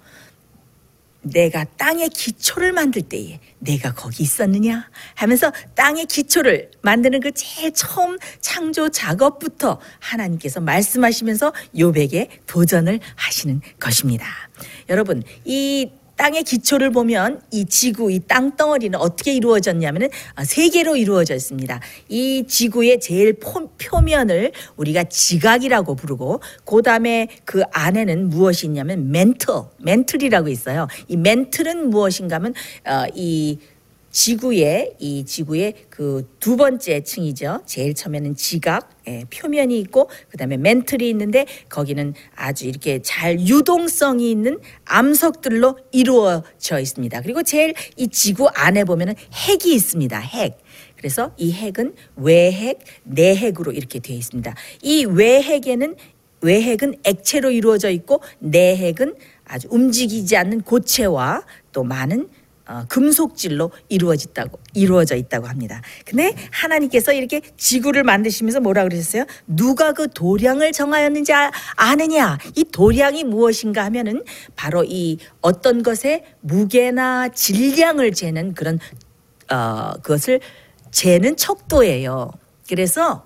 내가 땅의 기초를 만들 때에 내가 거기 있었느냐 하면서 땅의 기초를 만드는 그 제일 처음 창조 작업부터 하나님께서 말씀하시면서 욥에게 도전을 하시는 것입니다. 여러분, 이 땅의 기초를 보면 이 지구, 이 땅덩어리는 어떻게 이루어졌냐면은 세 개로 이루어져 있습니다. 이 지구의 제일 표면을 우리가 지각이라고 부르고, 그 다음에 그 안에는 무엇이 있냐면 멘틀이라고 있어요. 이 멘틀은 무엇인가 하면 이 지구의 그 두 번째 층이죠. 제일 처음에는 지각, 표면이 있고, 그 다음에 멘틀이 있는데 거기는 아주 이렇게 잘 유동성이 있는 암석들로 이루어져 있습니다. 그리고 제일 이 지구 안에 보면은 핵이 있습니다. 핵. 그래서 이 핵은 외핵, 내핵으로 이렇게 되어 있습니다. 이 외핵은 액체로 이루어져 있고, 내핵은 아주 움직이지 않는 고체와 또 많은 금속질로 이루어져 있다고 합니다. 근데 하나님께서 이렇게 지구를 만드시면서 뭐라 그러셨어요? 누가 그 도량을 정하였는지 아느냐? 이 도량이 무엇인가 하면은 바로 이 어떤 것의 무게나 질량을 재는 그런 그것을 재는 척도예요. 그래서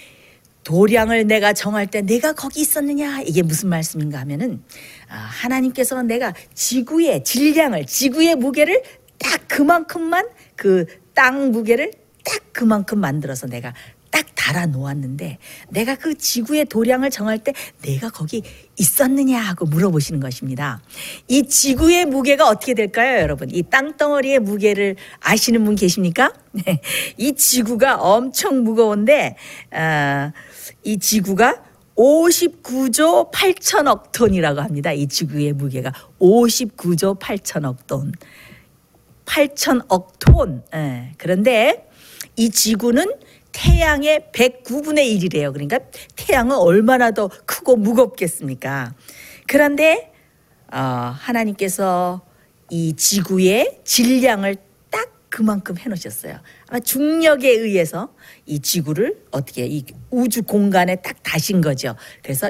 도량을 내가 정할 때 내가 거기 있었느냐, 이게 무슨 말씀인가 하면은 하나님께서는 내가 지구의 질량을, 지구의 무게를 딱 그만큼만, 그 땅 무게를 딱 그만큼 만들어서 내가 딱 달아 놓았는데 내가 그 지구의 도량을 정할 때 내가 거기 있었느냐 하고 물어보시는 것입니다. 이 지구의 무게가 어떻게 될까요, 여러분? 이 땅덩어리의 무게를 아시는 분 계십니까? 네. 이 지구가 엄청 무거운데 이 지구가 59조 8천억 톤이라고 합니다. 이 지구의 무게가 59조 8천억 톤. 8천억 톤. 그런데 이 지구는 태양의 109분의 1이래요. 그러니까 태양은 얼마나 더 크고 무겁겠습니까? 그런데 하나님께서 이 지구의 질량을 딱 그만큼 해놓으셨어요. 아마 중력에 의해서 이 지구를 어떻게 이 우주 공간에 딱 다신 거죠. 그래서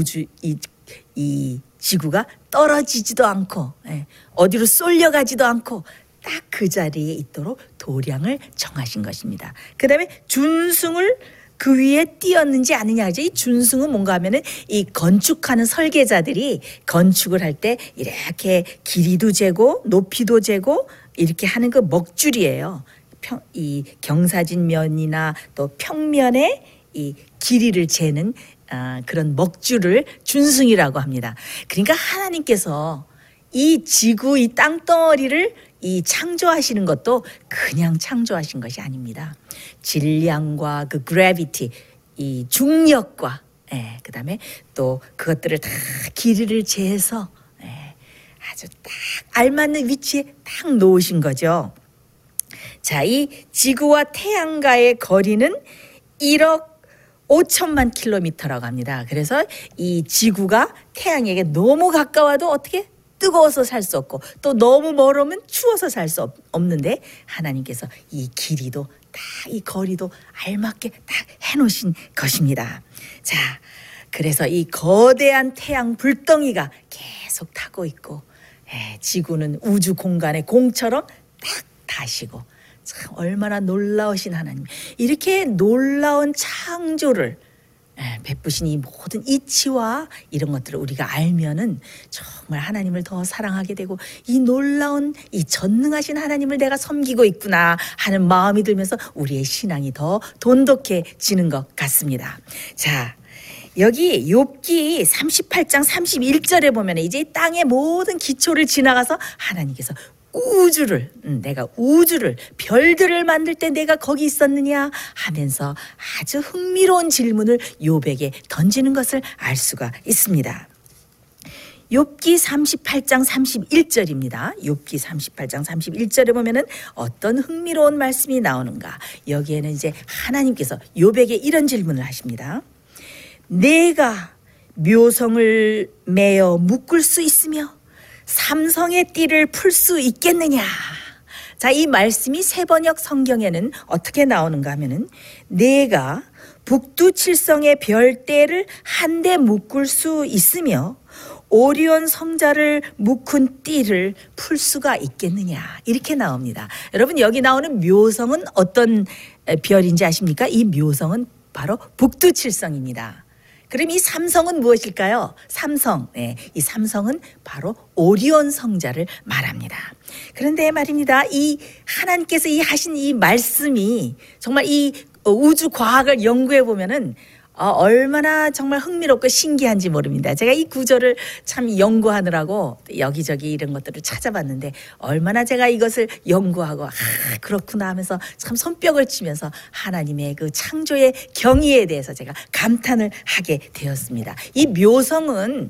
이 지구가 떨어지지도 않고 어디로 쏠려가지도 않고 딱 그 자리에 있도록 도량을 정하신 것입니다. 그 다음에 준승을 그 위에 띄었는지 아니냐. 이 준승은 뭔가 하면은 이 건축하는 설계자들이 건축을 할 때 이렇게 길이도 재고 높이도 재고 이렇게 하는 그 먹줄이에요. 이 경사진 면이나 또 평면에 이 길이를 재는 그런 먹줄을 준승이라고 합니다. 그러니까 하나님께서 이 지구, 이 땅덩어리를 이 창조하시는 것도 그냥 창조하신 것이 아닙니다. 질량과 그 그래비티, 이 중력과 그다음에 또 그것들을 다 길이를 재서 아주 딱 알맞는 위치에 딱 놓으신 거죠. 자, 이 지구와 태양과의 거리는 1억 5천만 킬로미터라고 합니다. 그래서 이 지구가 태양에게 너무 가까워도 어떻게? 뜨거워서 살 수 없고 또 너무 멀으면 추워서 살 수 없는데 하나님께서 이 길이도 딱 이 거리도 알맞게 딱 해놓으신 것입니다. 자, 그래서 이 거대한 태양 불덩이가 계속 타고 있고 지구는 우주 공간의 공처럼 딱 다시고 참 얼마나 놀라우신 하나님. 이렇게 놀라운 창조를 베푸신 이 모든 이치와 이런 것들을 우리가 알면은 정말 하나님을 더 사랑하게 되고 이 놀라운 이 전능하신 하나님을 내가 섬기고 있구나 하는 마음이 들면서 우리의 신앙이 더 돈독해지는 것 같습니다. 자, 여기 욥기 38장 31절에 보면 이제 땅의 모든 기초를 지나가서 하나님께서 내가 우주를 별들을 만들 때 내가 거기 있었느냐 하면서 아주 흥미로운 질문을 욥에게 던지는 것을 알 수가 있습니다. 욥기 38장 31절입니다. 욥기 38장 31절에 보면은 어떤 흥미로운 말씀이 나오는가? 여기에는 이제 하나님께서 욥에게 이런 질문을 하십니다. 내가 묘성을 매어 묶을 수 있으며 삼성의 띠를 풀 수 있겠느냐? 자, 이 말씀이 세번역 성경에는 어떻게 나오는가 하면은 내가 북두칠성의 별대를 한데 묶을 수 있으며 오리온 성자를 묶은 띠를 풀 수가 있겠느냐? 이렇게 나옵니다. 여러분, 여기 나오는 묘성은 어떤 별인지 아십니까? 이 묘성은 바로 북두칠성입니다. 그럼 이 삼성은 무엇일까요? 삼성, 이 삼성은 바로 오리온 성자를 말합니다. 그런데 말입니다. 이 하나님께서 하신 이 말씀이 정말 이 우주 과학을 연구해 보면은 얼마나 정말 흥미롭고 신기한지 모릅니다. 제가 이 구절을 참 연구하느라고 여기저기 이런 것들을 찾아봤는데 얼마나 제가 이것을 연구하고 그렇구나 하면서 참 손뼉을 치면서 하나님의 그 창조의 경이에 대해서 제가 감탄을 하게 되었습니다. 이 묘성은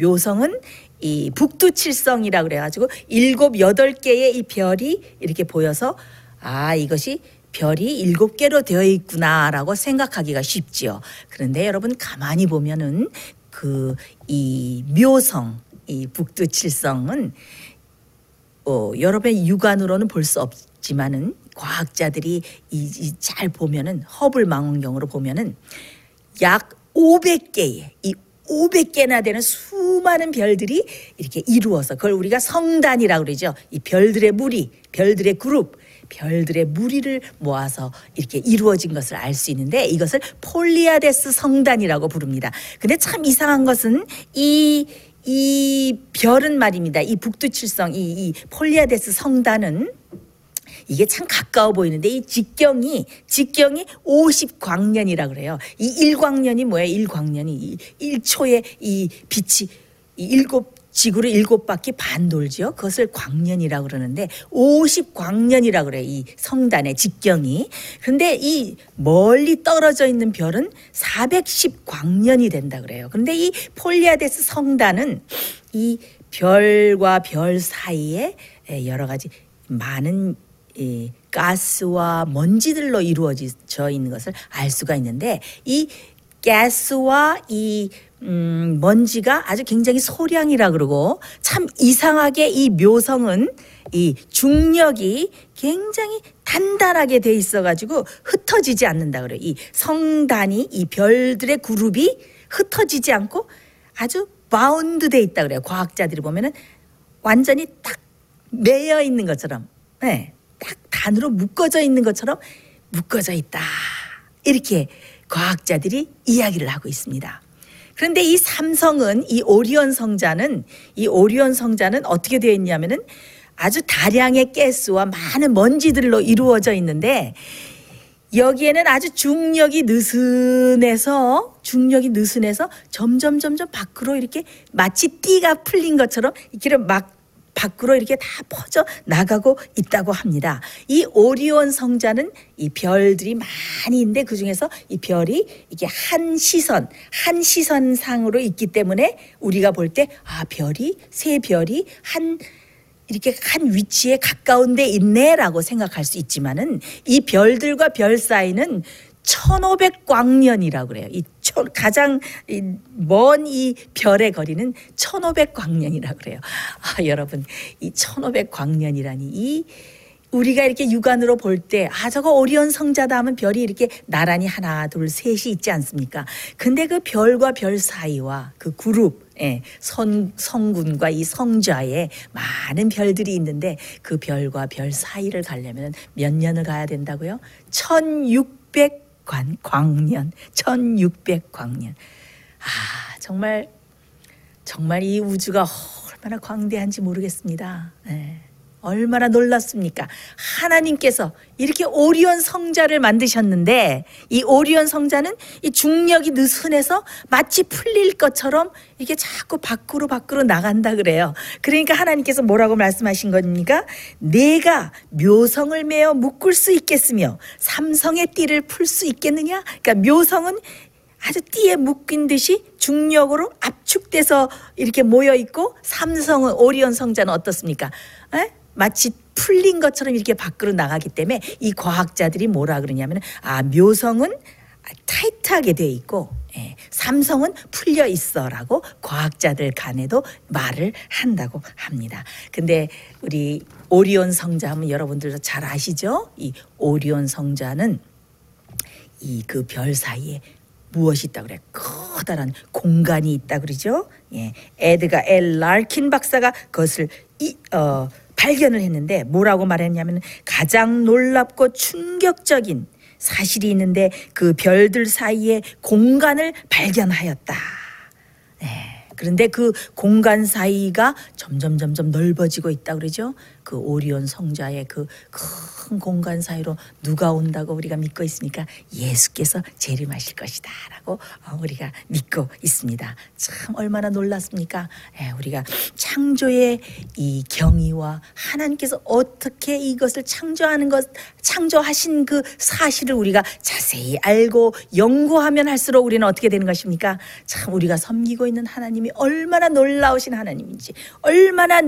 이 북두칠성이라고 그래가지고 7, 8개의 이 별이 이렇게 보여서 이것이 별이 7개로 되어 있구나라고 생각하기가 쉽지요. 그런데 여러분 가만히 보면은 이 묘성, 이 북두칠성은 여러분의 육안으로는 볼 수 없지만은 과학자들이 잘 보면은 허블 망원경으로 보면은 약 500개의 이 500개나 되는 수많은 별들이 이렇게 이루어서 그걸 우리가 성단이라고 그러죠. 이 별들의 무리, 별들의 그룹, 별들의 무리를 모아서 이렇게 이루어진 것을 알 수 있는데 이것을 폴리아데스 성단이라고 부릅니다. 근데 참 이상한 것은 이 별은 말입니다. 이 북두칠성, 이 폴리아데스 성단은 이게 참 가까워 보이는데 이 직경이 50광년이라 그래요. 이 1광년이 뭐예요? 1광년이 1초에 이 빛이 지구를 7바퀴 반 돌죠. 그것을 광년이라고 그러는데 50광년이라고 그래요. 이 성단의 직경이. 그런데 이 멀리 떨어져 있는 별은 410광년이 된다 그래요. 그런데 이 폴리아데스 성단은 이 별과 별 사이에 여러 가지 많은 이 가스와 먼지들로 이루어져 있는 것을 알 수가 있는데 이 가스와 이 먼지가 아주 굉장히 소량이라 그러고 참 이상하게 이 묘성은 이 중력이 굉장히 단단하게 돼 있어가지고 흩어지지 않는다 그래요. 이 성단이 이 별들의 그룹이 흩어지지 않고 아주 바운드 돼 있다 그래요. 과학자들이 보면은 완전히 딱 매여 있는 것처럼, 딱 단으로 묶어져 있는 것처럼 묶어져 있다. 이렇게 과학자들이 이야기를 하고 있습니다. 그런데 이 삼성은 이 오리온 성자는 어떻게 되어 있냐면은 아주 다량의 가스와 많은 먼지들로 이루어져 있는데 여기에는 아주 중력이 느슨해서 점점 밖으로 이렇게 마치 띠가 풀린 것처럼 이렇게 막 밖으로 이렇게 다 퍼져 나가고 있다고 합니다. 이 오리온 성자는 이 별들이 많이 있는데 그 중에서 이 별이 이게 한 시선상으로 있기 때문에 우리가 볼 때 세 별이 이렇게 한 위치에 가까운 데 있네라고 생각할 수 있지만은 이 별들과 별 사이는 1500광년이라고 그래요. 가장 먼 이 별의 거리는 1500광년이라고 그래요. 여러분, 이 1500광년이라니 우리가 이렇게 육안으로 볼 때 저거 오리온 성자다 하면 별이 이렇게 나란히 하나, 둘, 셋이 있지 않습니까? 근데 그 별과 별 사이와 그 그룹, 성군과 이 성자에 많은 별들이 있는데 그 별과 별 사이를 가려면 몇 년을 가야 된다고요? 1600 광년, 1600광년. 정말 이 우주가 얼마나 광대한지 모르겠습니다. 얼마나 놀랍습니까? 하나님께서 이렇게 오리온 성자를 만드셨는데 이 오리온 성자는 이 중력이 느슨해서 마치 풀릴 것처럼 이게 자꾸 밖으로 나간다 그래요. 그러니까 하나님께서 뭐라고 말씀하신 겁니까? 내가 묘성을 메어 묶을 수 있겠으며 삼성의 띠를 풀 수 있겠느냐? 그러니까 묘성은 아주 띠에 묶인 듯이 중력으로 압축돼서 이렇게 모여 있고 삼성은 오리온 성자는 어떻습니까? 마치 풀린 것처럼 이렇게 밖으로 나가기 때문에 이 과학자들이 뭐라 그러냐면 묘성은 타이트하게 돼 있고 삼성은 풀려 있어라고 과학자들 간에도 말을 한다고 합니다. 근데 우리 오리온 성자 하면 여러분들도 잘 아시죠? 이 오리온 성자는 이 그 별 사이에 무엇이 있다 그래? 커다란 공간이 있다 그러죠. 에드가 L 라킨 박사가 그것을 발견을 했는데 뭐라고 말했냐면 가장 놀랍고 충격적인 사실이 있는데 그 별들 사이에 공간을 발견하였다. 그런데 그 공간 사이가 점점 넓어지고 있다 그러죠. 그 오리온 성자의 그 큰 공간 사이로 누가 온다고 우리가 믿고 있습니까? 예수께서 재림하실 것이다 라고 우리가 믿고 있습니다. 참 얼마나 놀랐습니까? 우리가 창조의 이 경위와 하나님께서 어떻게 이것을 창조하신 그 사실을 우리가 자세히 알고 연구하면 할수록 우리는 어떻게 되는 것입니까? 참 우리가 섬기고 있는 하나님이 얼마나 놀라우신 하나님인지, 얼마나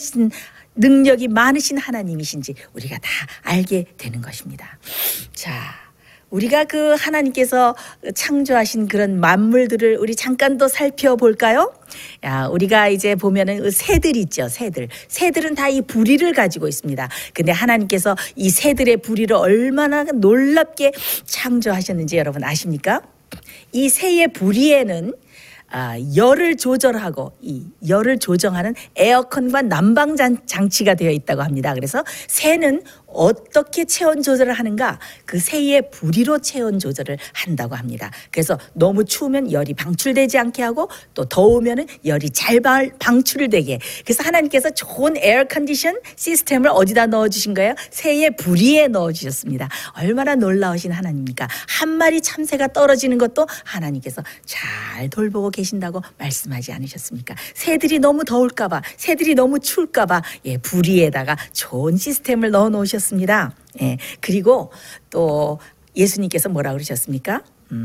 능력이 많으신 하나님이신지 우리가 다 알게 되는 것입니다. 자, 우리가 그 하나님께서 창조하신 그런 만물들을 우리 잠깐 더 살펴볼까요? 우리가 이제 보면은 새들 있죠, 새들은 다 이 부리를 가지고 있습니다. 근데 하나님께서 이 새들의 부리를 얼마나 놀랍게 창조하셨는지 여러분 아십니까? 이 새의 부리에는 열을 조절하고 이 열을 조정하는 에어컨과 난방 장치가 되어 있다고 합니다. 그래서 새는 어떻게 체온 조절을 하는가? 그 새의 부리로 체온 조절을 한다고 합니다. 그래서 너무 추우면 열이 방출되지 않게 하고 또 더우면 열이 잘 방출되게. 그래서 하나님께서 좋은 에어컨디션 시스템을 어디다 넣어주신 거예요? 새의 부리에 넣어주셨습니다. 얼마나 놀라우신 하나님입니까? 한 마리 참새가 떨어지는 것도 하나님께서 잘 돌보고 계신다고 말씀하지 않으셨습니까? 새들이 너무 더울까봐, 새들이 너무 추울까봐 부리에다가 좋은 시스템을 넣어 놓으셨습니다. 그리고 또 예수님께서 뭐라 그러셨습니까?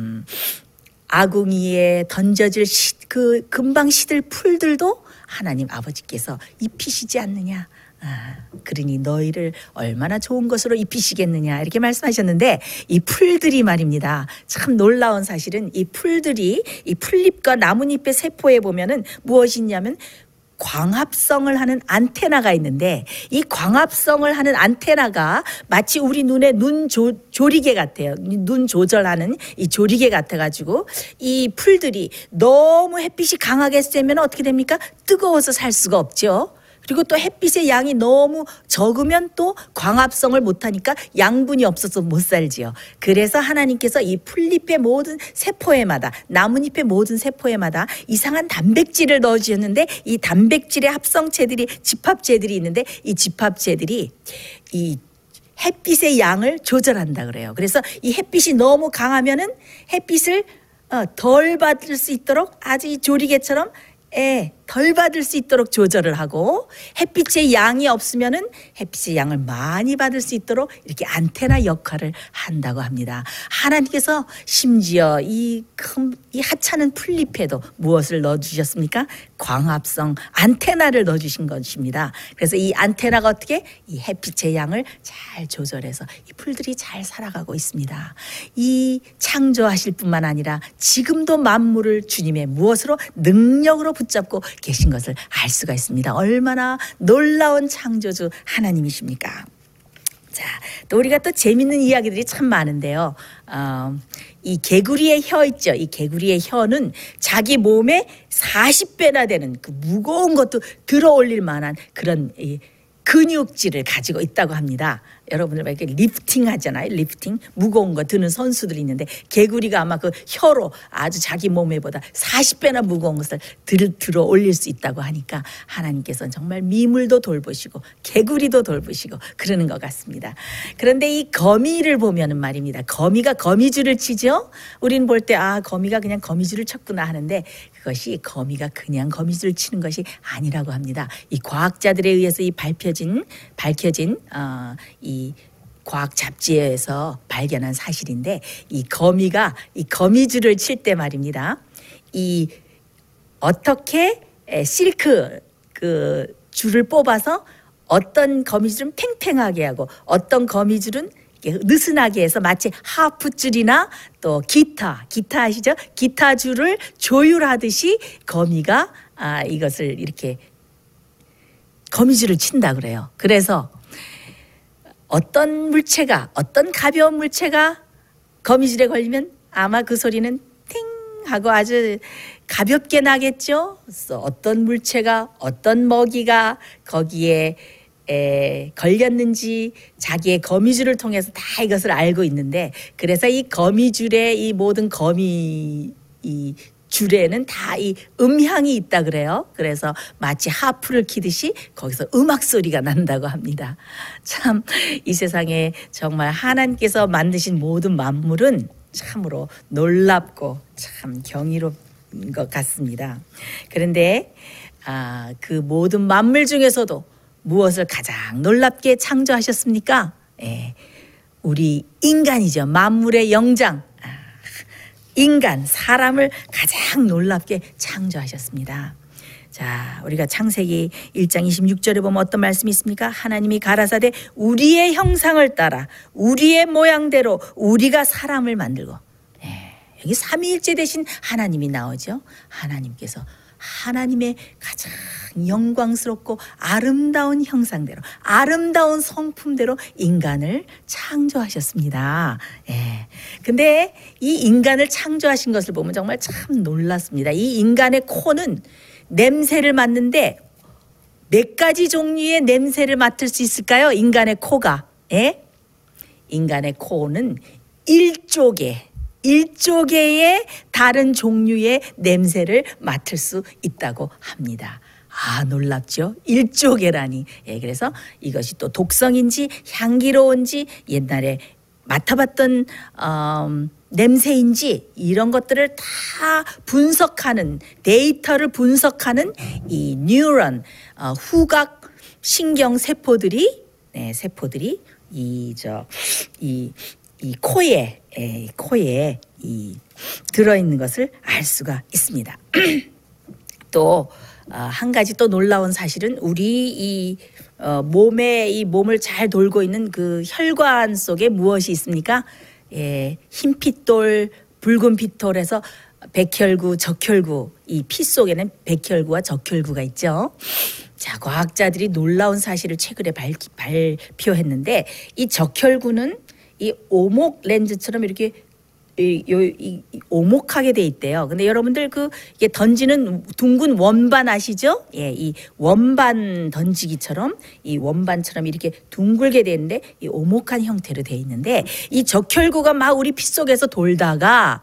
아궁이에 던져질 그 금방 시들 풀들도 하나님 아버지께서 입히시지 않느냐. 그러니 너희를 얼마나 좋은 것으로 입히시겠느냐 이렇게 말씀하셨는데 이 풀들이 말입니다. 참 놀라운 사실은 이 풀들이 이 풀잎과 나뭇잎의 세포에 보면은 무엇이 있냐면 광합성을 하는 안테나가 있는데 이 광합성을 하는 안테나가 마치 우리 눈의 조리개 같아요. 눈 조절하는 이 조리개 같아가지고 이 풀들이 너무 햇빛이 강하게 쐬면 어떻게 됩니까? 뜨거워서 살 수가 없죠. 그리고 또 햇빛의 양이 너무 적으면 또 광합성을 못하니까 양분이 없어서 못 살지요. 그래서 하나님께서 이 풀잎의 모든 세포에마다, 나뭇잎의 모든 세포에마다 이상한 단백질을 넣어주셨는데 이 단백질의 합성체들이, 집합체들이 있는데 이 집합체들이 이 햇빛의 양을 조절한다 그래요. 그래서 이 햇빛이 너무 강하면은 햇빛을 덜 받을 수 있도록 아주 이 조리개처럼 덜 받을 수 있도록 조절을 하고 햇빛의 양이 없으면은 햇빛의 양을 많이 받을 수 있도록 이렇게 안테나 역할을 한다고 합니다. 하나님께서 심지어 이 하찮은 풀잎에도 무엇을 넣어주셨습니까? 광합성 안테나를 넣어주신 것입니다. 그래서 이 안테나가 어떻게 이 햇빛의 양을 잘 조절해서 이 풀들이 잘 살아가고 있습니다. 이 창조하실 뿐만 아니라 지금도 만물을 주님의 무엇으로 능력으로 붙잡고 계신 것을 알 수가 있습니다. 얼마나 놀라운 창조주 하나님이십니까? 자, 또 우리가 또 재밌는 이야기들이 참 많은데요. 이 개구리의 혀 있죠. 이 개구리의 혀는 자기 몸에 40배나 되는 그 무거운 것도 들어 올릴 만한 그런 근육질을 가지고 있다고 합니다. 여러분들 막 이렇게 리프팅 하잖아요. 리프팅 무거운 거 드는 선수들이 있는데 개구리가 아마 그 혀로 아주 자기 몸에보다 40배나 무거운 것을 들어 올릴 수 있다고 하니까 하나님께서는 정말 미물도 돌보시고 개구리도 돌보시고 그러는 것 같습니다. 그런데 이 거미를 보면은 말입니다. 거미가 거미줄을 치죠. 우리는 볼 때 거미가 그냥 거미줄을 쳤구나 하는데 그것이 거미가 그냥 거미줄을 치는 것이 아니라고 합니다. 이 과학자들에 의해서 이 밝혀진 이 과학 잡지에서 발견한 사실인데 이 거미가 이 거미줄을 칠 때 말입니다. 이 어떻게 실크 그 줄을 뽑아서 어떤 거미줄은 팽팽하게 하고 어떤 거미줄은 느슨하게 해서 마치 하프줄이나 또 기타 아시죠? 기타 줄을 조율하듯이 거미가 이것을 이렇게 거미줄을 친다 그래요. 그래서 어떤 가벼운 물체가 거미줄에 걸리면 아마 그 소리는 ting 하고 아주 가볍게 나겠죠. 그래서 어떤 물체가 어떤 먹이가 거기에 걸렸는지 자기의 거미줄을 통해서 다 이것을 알고 있는데 그래서 이 거미줄의 이 모든 거미 이 줄에는 다 이 음향이 있다 그래요. 그래서 마치 하프를 키듯이 거기서 음악 소리가 난다고 합니다. 참 이 세상에 정말 하나님께서 만드신 모든 만물은 참으로 놀랍고 참 경이로운 것 같습니다. 그런데 그 모든 만물 중에서도 무엇을 가장 놀랍게 창조하셨습니까? 우리 인간이죠. 만물의 영장. 인간, 사람을 가장 놀랍게 창조하셨습니다. 자, 우리가 창세기 1장 26절에 보면 어떤 말씀이 있습니까? 하나님이 가라사대 우리의 형상을 따라 우리의 모양대로 우리가 사람을 만들고 여기 삼위일체 되신 하나님이 나오죠. 하나님께서 하나님의 가장 영광스럽고 아름다운 형상대로 아름다운 성품대로 인간을 창조하셨습니다. 근데 이 인간을 창조하신 것을 보면 정말 참 놀랐습니다. 이 인간의 코는 냄새를 맡는데 몇 가지 종류의 냄새를 맡을 수 있을까요? 인간의 코가. 인간의 코는 1조개의 다른 종류의 냄새를 맡을 수 있다고 합니다. 놀랍죠? 1조개라니. 그래서 이것이 또 독성인지 향기로운지 옛날에 맡아봤던 냄새인지 이런 것들을 다 분석하는 데이터를 분석하는 이 뉴런 후각 신경 세포들이 이 코에 들어있는 것을 알 수가 있습니다. 또 한 가지 또 놀라운 사실은 우리 몸을 잘 돌고 있는 그 혈관 속에 무엇이 있습니까? 흰 핏돌, 붉은 핏돌에서 백혈구, 적혈구, 이 피 속에는 백혈구와 적혈구가 있죠. 자, 과학자들이 놀라운 사실을 최근에 발표했는데 이 적혈구는 이 오목 렌즈처럼 이렇게 오목하게 돼 있대요. 근데 여러분들 이게 던지는 둥근 원반 아시죠? 이 원반 던지기처럼 이 원반처럼 이렇게 둥글게 돼 있는데 이 오목한 형태로 돼 있는데 이 적혈구가 막 우리 피 속에서 돌다가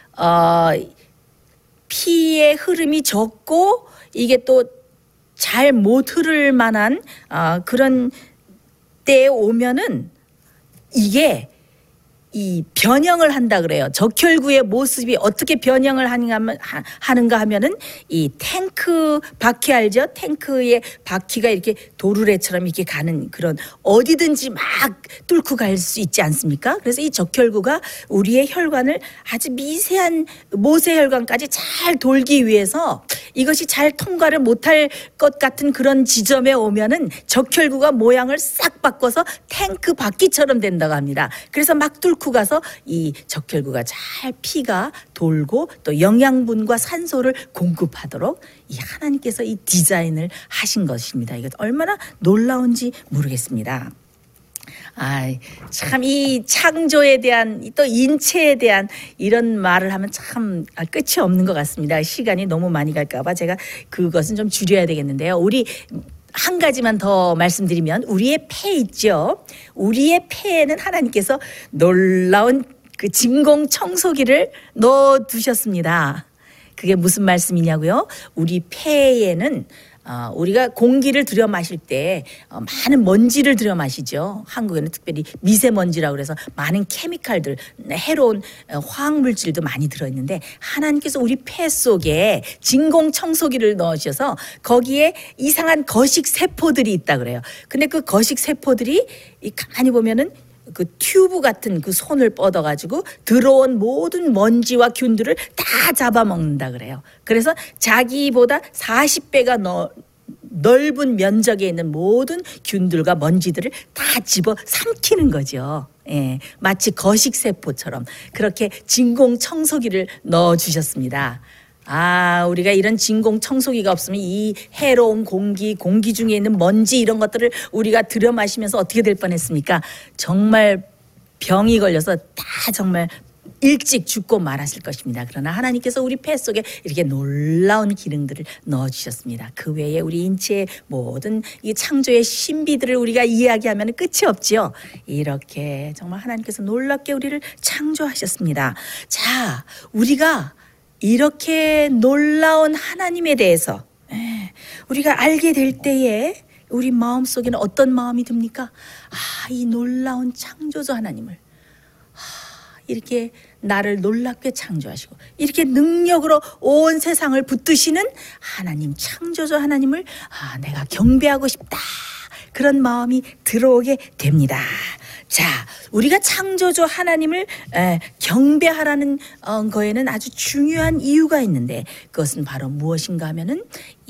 피의 흐름이 적고 이게 또 잘 못 흐를 만한 그런 때에 오면은 이게 이 변형을 한다 그래요. 적혈구의 모습이 어떻게 변형을 하는가 하면은 이 탱크 바퀴 알죠? 탱크의 바퀴가 이렇게 도르래처럼 이렇게 가는 그런 어디든지 막 뚫고 갈 수 있지 않습니까? 그래서 이 적혈구가 우리의 혈관을 아주 미세한 모세혈관까지 잘 돌기 위해서 이것이 잘 통과를 못할 것 같은 그런 지점에 오면은 적혈구가 모양을 싹 바꿔서 탱크 바퀴처럼 된다고 합니다. 그래서 막 뚫고 가서 이 적혈구가 잘 피가 돌고 또 영양분과 산소를 공급하도록 이 하나님께서 이 디자인을 하신 것입니다. 이것 얼마나 놀라운지 모르겠습니다. 참 이 창조에 대한 또 인체에 대한 이런 말을 하면 참 끝이 없는 것 같습니다. 시간이 너무 많이 갈까 봐 제가 그것은 좀 줄여야 되겠는데요. 우리 한 가지만 더 말씀드리면 우리의 폐 있죠. 우리의 폐에는 하나님께서 놀라운 그 진공 청소기를 넣어 두셨습니다. 그게 무슨 말씀이냐고요? 우리 폐에는 우리가 공기를 들여 마실 때 많은 먼지를 들여 마시죠. 한국에는 특별히 미세먼지라고 그래서 많은 케미칼들, 해로운 화학물질도 많이 들어있는데 하나님께서 우리 폐 속에 진공 청소기를 넣으셔서 거기에 이상한 거식 세포들이 있다 그래요. 근데 그 거식 세포들이 가만히 보면은 그 튜브 같은 그 손을 뻗어가지고 들어온 모든 먼지와 균들을 다 잡아먹는다 그래요. 그래서 자기보다 40배가 넓은 면적에 있는 모든 균들과 먼지들을 다 집어 삼키는 거죠. 예, 마치 거식세포처럼 그렇게 진공 청소기를 넣어주셨습니다. 우리가 이런 진공 청소기가 없으면 이 해로운 공기 중에 있는 먼지 이런 것들을 우리가 들여 마시면서 어떻게 될 뻔했습니까? 정말 병이 걸려서 다 정말 일찍 죽고 말았을 것입니다. 그러나 하나님께서 우리 폐 속에 이렇게 놀라운 기능들을 넣어주셨습니다. 그 외에 우리 인체의 모든 이 창조의 신비들을 우리가 이야기하면 끝이 없지요. 이렇게 정말 하나님께서 놀랍게 우리를 창조하셨습니다. 자, 우리가 이렇게 놀라운 하나님에 대해서 우리가 알게 될 때에 우리 마음속에는 어떤 마음이 듭니까? 이 놀라운 창조주 하나님을 이렇게 나를 놀랍게 창조하시고 이렇게 능력으로 온 세상을 붙드시는 하나님, 창조주 하나님을 내가 경배하고 싶다. 그런 마음이 들어오게 됩니다. 자, 우리가 창조주 하나님을 경배하라는 거에는 아주 중요한 이유가 있는데 그것은 바로 무엇인가 하면은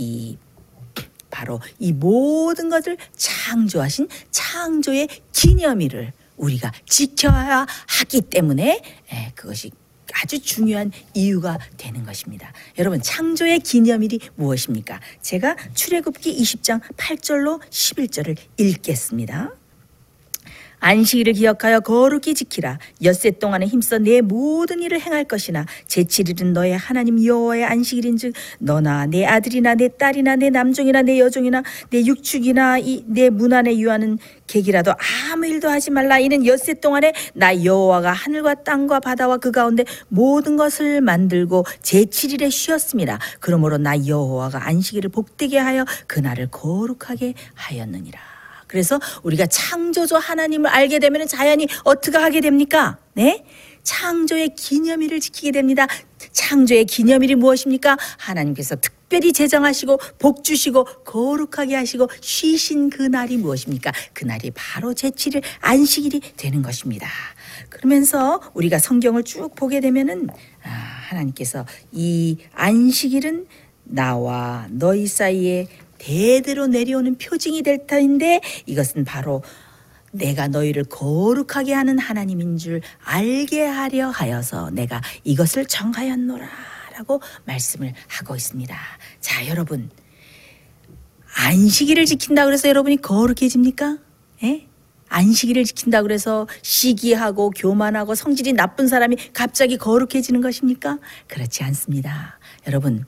바로 이 모든 것을 창조하신 창조의 기념일을 우리가 지켜야 하기 때문에 그것이 아주 중요한 이유가 되는 것입니다. 여러분, 창조의 기념일이 무엇입니까? 제가 출애굽기 20장 8절로 11절을 읽겠습니다. 안식일을 기억하여 거룩히 지키라. 엿새 동안에 힘써 내 모든 일을 행할 것이나 제7일은 너의 하나님 여호와의 안식일인즉 너나 내 아들이나 내 딸이나 내 남종이나 내 여종이나 내 육축이나 내 문 안에 유하는 객이라도 아무 일도 하지 말라. 이는 엿새 동안에 나 여호와가 하늘과 땅과 바다와 그 가운데 모든 것을 만들고 제7일에 쉬었습니다. 그러므로 나 여호와가 안식일을 복되게 하여 그날을 거룩하게 하였느니라. 그래서 우리가 창조주 하나님을 알게 되면 자연히 어떻게 하게 됩니까? 네? 창조의 기념일을 지키게 됩니다. 창조의 기념일이 무엇입니까? 하나님께서 특별히 제정하시고 복 주시고 거룩하게 하시고 쉬신 그 날이 무엇입니까? 그 날이 바로 제7일 안식일이 되는 것입니다. 그러면서 우리가 성경을 쭉 보게 되면은 하나님께서 이 안식일은 나와 너희 사이에 대대로 내려오는 표징이 될 터인데 이것은 바로 내가 너희를 거룩하게 하는 하나님인 줄 알게 하려 하여서 내가 이것을 정하였노라 라고 말씀을 하고 있습니다. 자, 여러분, 안식일을 지킨다고 해서 여러분이 거룩해집니까? 예? 안식일을 지킨다고 해서 시기하고 교만하고 성질이 나쁜 사람이 갑자기 거룩해지는 것입니까? 그렇지 않습니다. 여러분,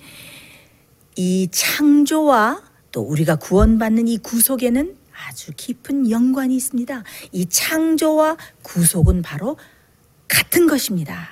이 창조와 또 우리가 구원받는 이 구속에는 아주 깊은 연관이 있습니다. 이 창조와 구속은 바로 같은 것입니다.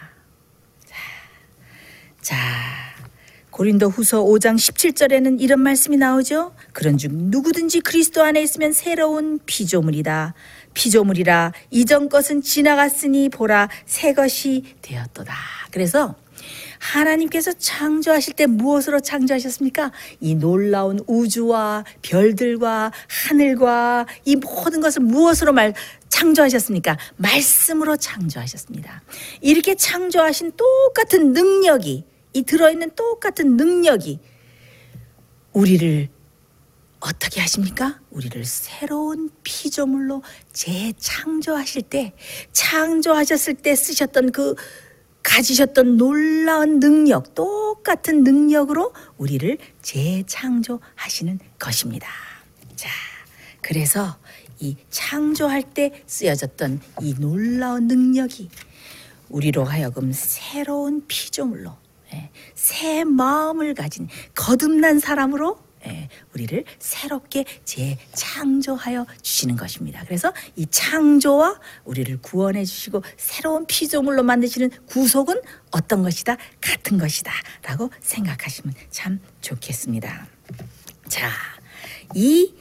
자, 고린도후서 5장 17절에는 이런 말씀이 나오죠. 그런즉 누구든지 그리스도 안에 있으면 새로운 피조물이다. 피조물이라 이전 것은 지나갔으니 보라 새 것이 되었도다. 그래서 하나님께서 창조하실 때 무엇으로 창조하셨습니까? 이 놀라운 우주와 별들과 하늘과 이 모든 것을 무엇으로 창조하셨습니까? 말씀으로 창조하셨습니다. 이렇게 창조하신 똑같은 능력이, 이 들어있는 똑같은 능력이 우리를 어떻게 하십니까? 우리를 새로운 피조물로 재창조하실 때, 창조하셨을 때 쓰셨던 가지셨던 놀라운 능력, 똑같은 능력으로 우리를 재창조하시는 것입니다. 자, 그래서 이 창조할 때 쓰여졌던 이 놀라운 능력이 우리로 하여금 새로운 피조물로, 새 마음을 가진 거듭난 사람으로 우리를 새롭게 재창조하여 주시는 것입니다. 그래서 이 창조와 우리를 구원해 주시고 새로운 피조물로 만드시는 구속은 어떤 것이다? 같은 것이다 라고 생각하시면 참 좋겠습니다. 자, 이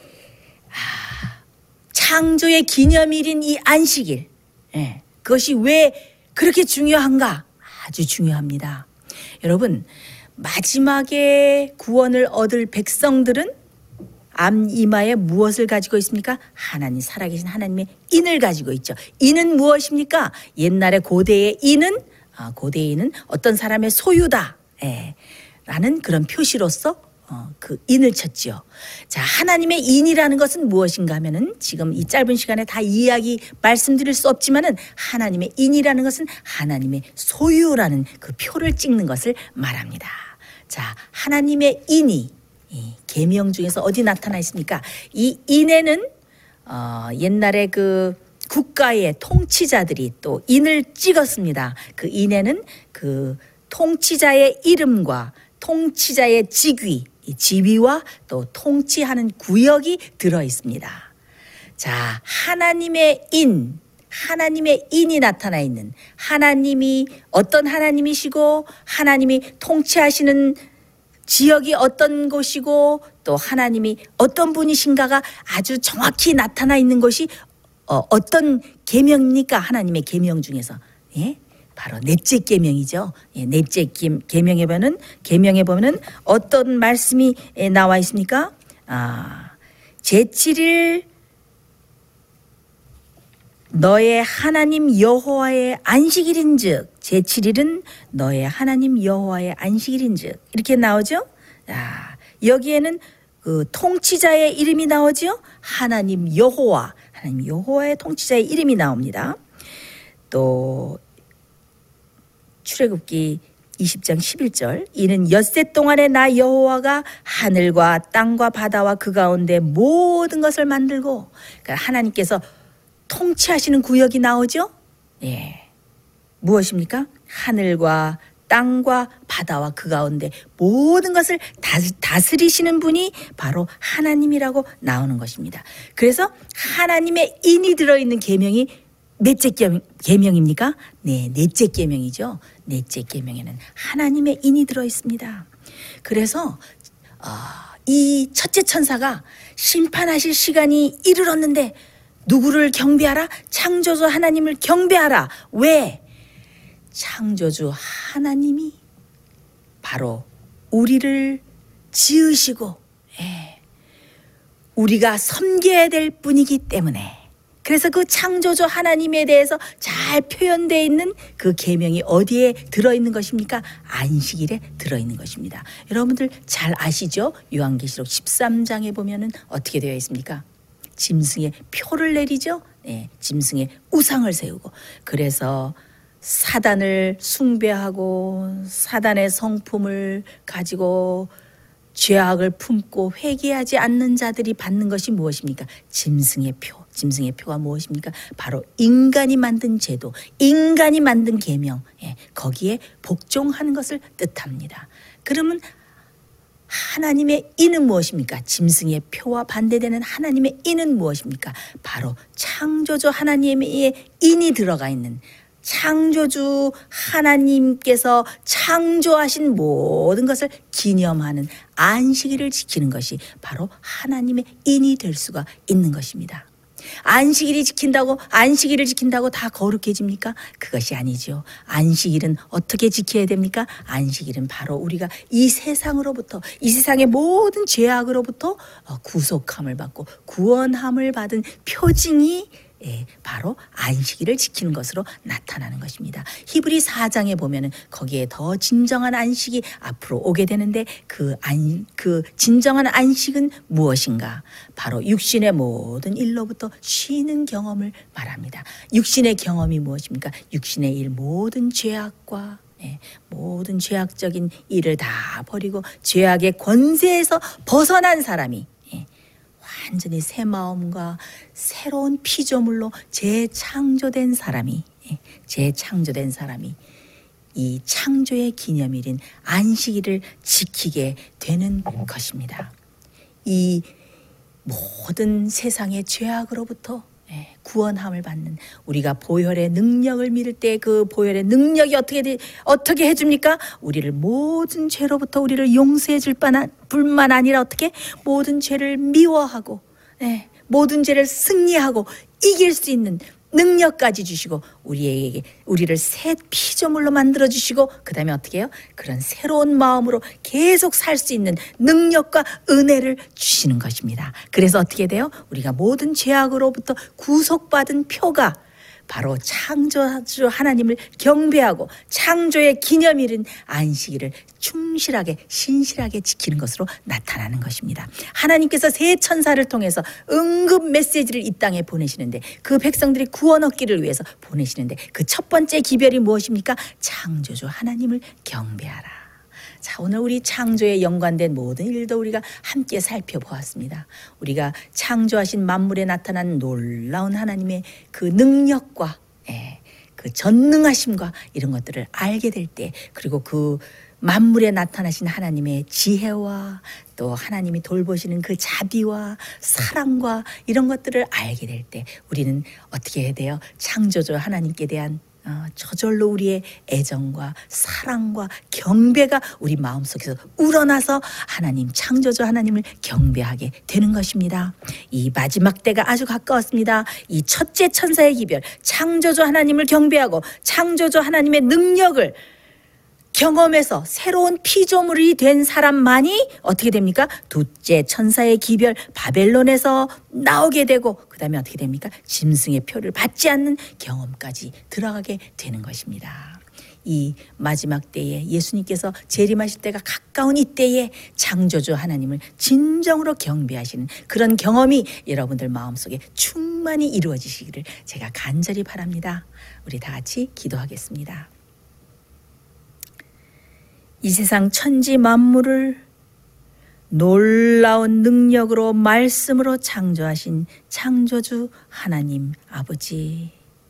창조의 기념일인 이 안식일, 그것이 왜 그렇게 중요한가? 아주 중요합니다. 여러분, 마지막에 구원을 얻을 백성들은 암 이마에 무엇을 가지고 있습니까? 하나님, 살아계신 하나님의 인을 가지고 있죠. 인은 무엇입니까? 옛날에 고대의 인은 어떤 사람의 소유다 라는 그런 표시로서 그 인을 쳤지요. 자, 하나님의 인이라는 것은 무엇인가 하면은 지금 이 짧은 시간에 다 이야기 말씀드릴 수 없지만은 하나님의 인이라는 것은 하나님의 소유라는 그 표를 찍는 것을 말합니다. 자, 하나님의 인이 이 계명 중에서 어디 나타나 있습니까? 이 인에는 옛날에 그 국가의 통치자들이 또 인을 찍었습니다. 그 인에는 그 통치자의 이름과 통치자의 직위, 지위와 또 통치하는 구역이 들어 있습니다. 자, 하나님의 인이 나타나 있는 하나님이 어떤 하나님이시고 하나님이 통치하시는 지역이 어떤 곳이고 또 하나님이 어떤 분이신가가 아주 정확히 나타나 있는 것이 어떤 계명입니까? 하나님의 계명 중에서 바로 넷째 계명이죠. 넷째 계명에 보면은 어떤 말씀이 나와 있습니까? 제7일 너의 하나님 여호와의 안식일인즉, 제7일은 너의 하나님 여호와의 안식일인즉 이렇게 나오죠. 여기에는 그 통치자의 이름이 나오죠. 하나님 여호와의 통치자의 이름이 나옵니다. 또 출애굽기 20장 11절, 이는 엿새 동안에 나 여호와가 하늘과 땅과 바다와 그 가운데 모든 것을 만들고, 그러니까 하나님께서 통치하시는 구역이 나오죠. 무엇입니까? 하늘과 땅과 바다와 그 가운데 모든 것을 다스리시는 분이 바로 하나님이라고 나오는 것입니다. 그래서 하나님의 인이 들어있는 계명이 넷째 계명입니까? 네, 넷째 계명이죠. 넷째 계명에는 하나님의 인이 들어 있습니다. 그래서 이 첫째 천사가 심판하실 시간이 이르렀는데 누구를 경배하라? 창조주 하나님을 경배하라. 왜? 창조주 하나님이 바로 우리를 지으시고 우리가 섬겨야 될 분이기 때문에, 그래서 그 창조주 하나님에 대해서 잘 표현되어 있는 그 계명이 어디에 들어있는 것입니까? 안식일에 들어있는 것입니다. 여러분들 잘 아시죠? 요한계시록 13장에 보면은 어떻게 되어 있습니까? 짐승의 표를 내리죠. 짐승의 우상을 세우고, 그래서 사단을 숭배하고 사단의 성품을 가지고 죄악을 품고 회개하지 않는 자들이 받는 것이 무엇입니까? 짐승의 표. 짐승의 표가 무엇입니까? 바로 인간이 만든 제도, 인간이 만든 계명, 거기에 복종하는 것을 뜻합니다. 그러면 하나님의 인은 무엇입니까? 짐승의 표와 반대되는 하나님의 인은 무엇입니까? 바로 창조주 하나님의 인이 들어가 있는, 창조주 하나님께서 창조하신 모든 것을 기념하는 안식일을 지키는 것이 바로 하나님의 인이 될 수가 있는 것입니다. 안식일을 지킨다고 다 거룩해집니까? 그것이 아니죠. 안식일은 어떻게 지켜야 됩니까? 안식일은 바로 우리가 이 세상으로부터, 이 세상의 모든 죄악으로부터 구속함을 받고 구원함을 받은 표징이 바로 안식일을 지키는 것으로 나타나는 것입니다. 히브리 4장에 보면은 거기에 더 진정한 안식이 앞으로 오게 되는데 그 진정한 안식은 무엇인가? 바로 육신의 모든 일로부터 쉬는 경험을 말합니다. 육신의 경험이 무엇입니까? 육신의 일, 모든 죄악과 모든 죄악적인 일을 다 버리고 죄악의 권세에서 벗어난 사람이 완전히 새 마음과 새로운 피조물로 재창조된 사람이 이 창조의 기념일인 안식일을 지키게 되는 것입니다. 이 모든 세상의 죄악으로부터 구원함을 받는 우리가 보혈의 능력을 믿을 때 그 보혈의 능력이 어떻게 해줍니까? 우리를 모든 죄로부터 우리를 용서해 줄 뿐만 아니라 어떻게 모든 죄를 미워하고 모든 죄를 승리하고 이길 수 있는 능력까지 주시고 우리를 새 피조물로 만들어 주시고 그 다음에 어떻게 해요? 그런 새로운 마음으로 계속 살 수 있는 능력과 은혜를 주시는 것입니다. 그래서 어떻게 돼요? 우리가 모든 죄악으로부터 구속받은 표가 바로 창조주 하나님을 경배하고 창조의 기념일인 안식일을 충실하게 신실하게 지키는 것으로 나타나는 것입니다. 하나님께서 새 천사를 통해서 응급 메시지를 이 땅에 보내시는데 그 백성들이 구원 얻기를 위해서 보내시는데 그 첫 번째 기별이 무엇입니까? 창조주 하나님을 경배하라. 자, 오늘 우리 창조에 연관된 모든 일도 우리가 함께 살펴보았습니다. 우리가 창조하신 만물에 나타난 놀라운 하나님의 그 능력과 그 전능하심과 이런 것들을 알게 될 때, 그리고 그 만물에 나타나신 하나님의 지혜와 또 하나님이 돌보시는 그 자비와 사랑과 이런 것들을 알게 될 때 우리는 어떻게 해야 돼요? 창조주 하나님께 대한 저절로 우리의 애정과 사랑과 경배가 우리 마음속에서 우러나서 하나님 창조주 하나님을 경배하게 되는 것입니다. 이 마지막 때가 아주 가까웠습니다. 이 첫째 천사의 기별, 창조주 하나님을 경배하고 창조주 하나님의 능력을 경험해서 새로운 피조물이 된 사람만이 어떻게 됩니까? 둘째 천사의 기별 바벨론에서 나오게 되고 그 다음에 어떻게 됩니까? 짐승의 표를 받지 않는 경험까지 들어가게 되는 것입니다. 이 마지막 때에 예수님께서 재림하실 때가 가까운 이때에 창조주 하나님을 진정으로 경배하시는 그런 경험이 여러분들 마음속에 충만히 이루어지시기를 제가 간절히 바랍니다. 우리 다 같이 기도하겠습니다. 이 세상 천지 만물을 놀라운 능력으로 말씀으로 창조하신 창조주 하나님 아버지,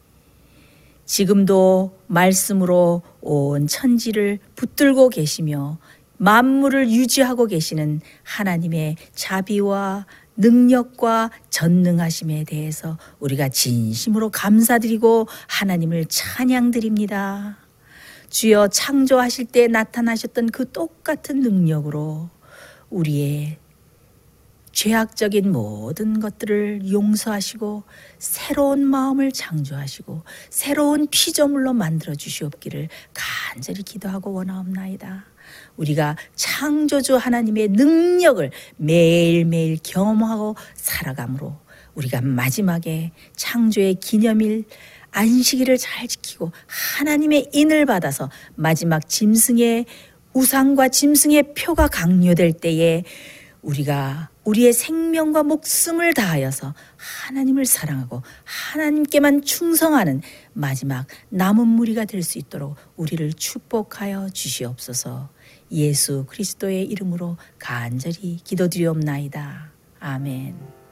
지금도 말씀으로 온 천지를 붙들고 계시며 만물을 유지하고 계시는 하나님의 자비와 능력과 전능하심에 대해서 우리가 진심으로 감사드리고 하나님을 찬양드립니다. 주여, 창조하실 때 나타나셨던 그 똑같은 능력으로 우리의 죄악적인 모든 것들을 용서하시고 새로운 마음을 창조하시고 새로운 피조물로 만들어 주시옵기를 간절히 기도하고 원하옵나이다. 우리가 창조주 하나님의 능력을 매일매일 경험하고 살아감으로 우리가 마지막에 창조의 기념일 안식일을 잘 지키고 하나님의 인을 받아서 마지막 짐승의 우상과 짐승의 표가 강요될 때에 우리가 우리의 생명과 목숨을 다하여서 하나님을 사랑하고 하나님께만 충성하는 마지막 남은 무리가 될 수 있도록 우리를 축복하여 주시옵소서. 예수 그리스도의 이름으로 간절히 기도드리옵나이다. 아멘.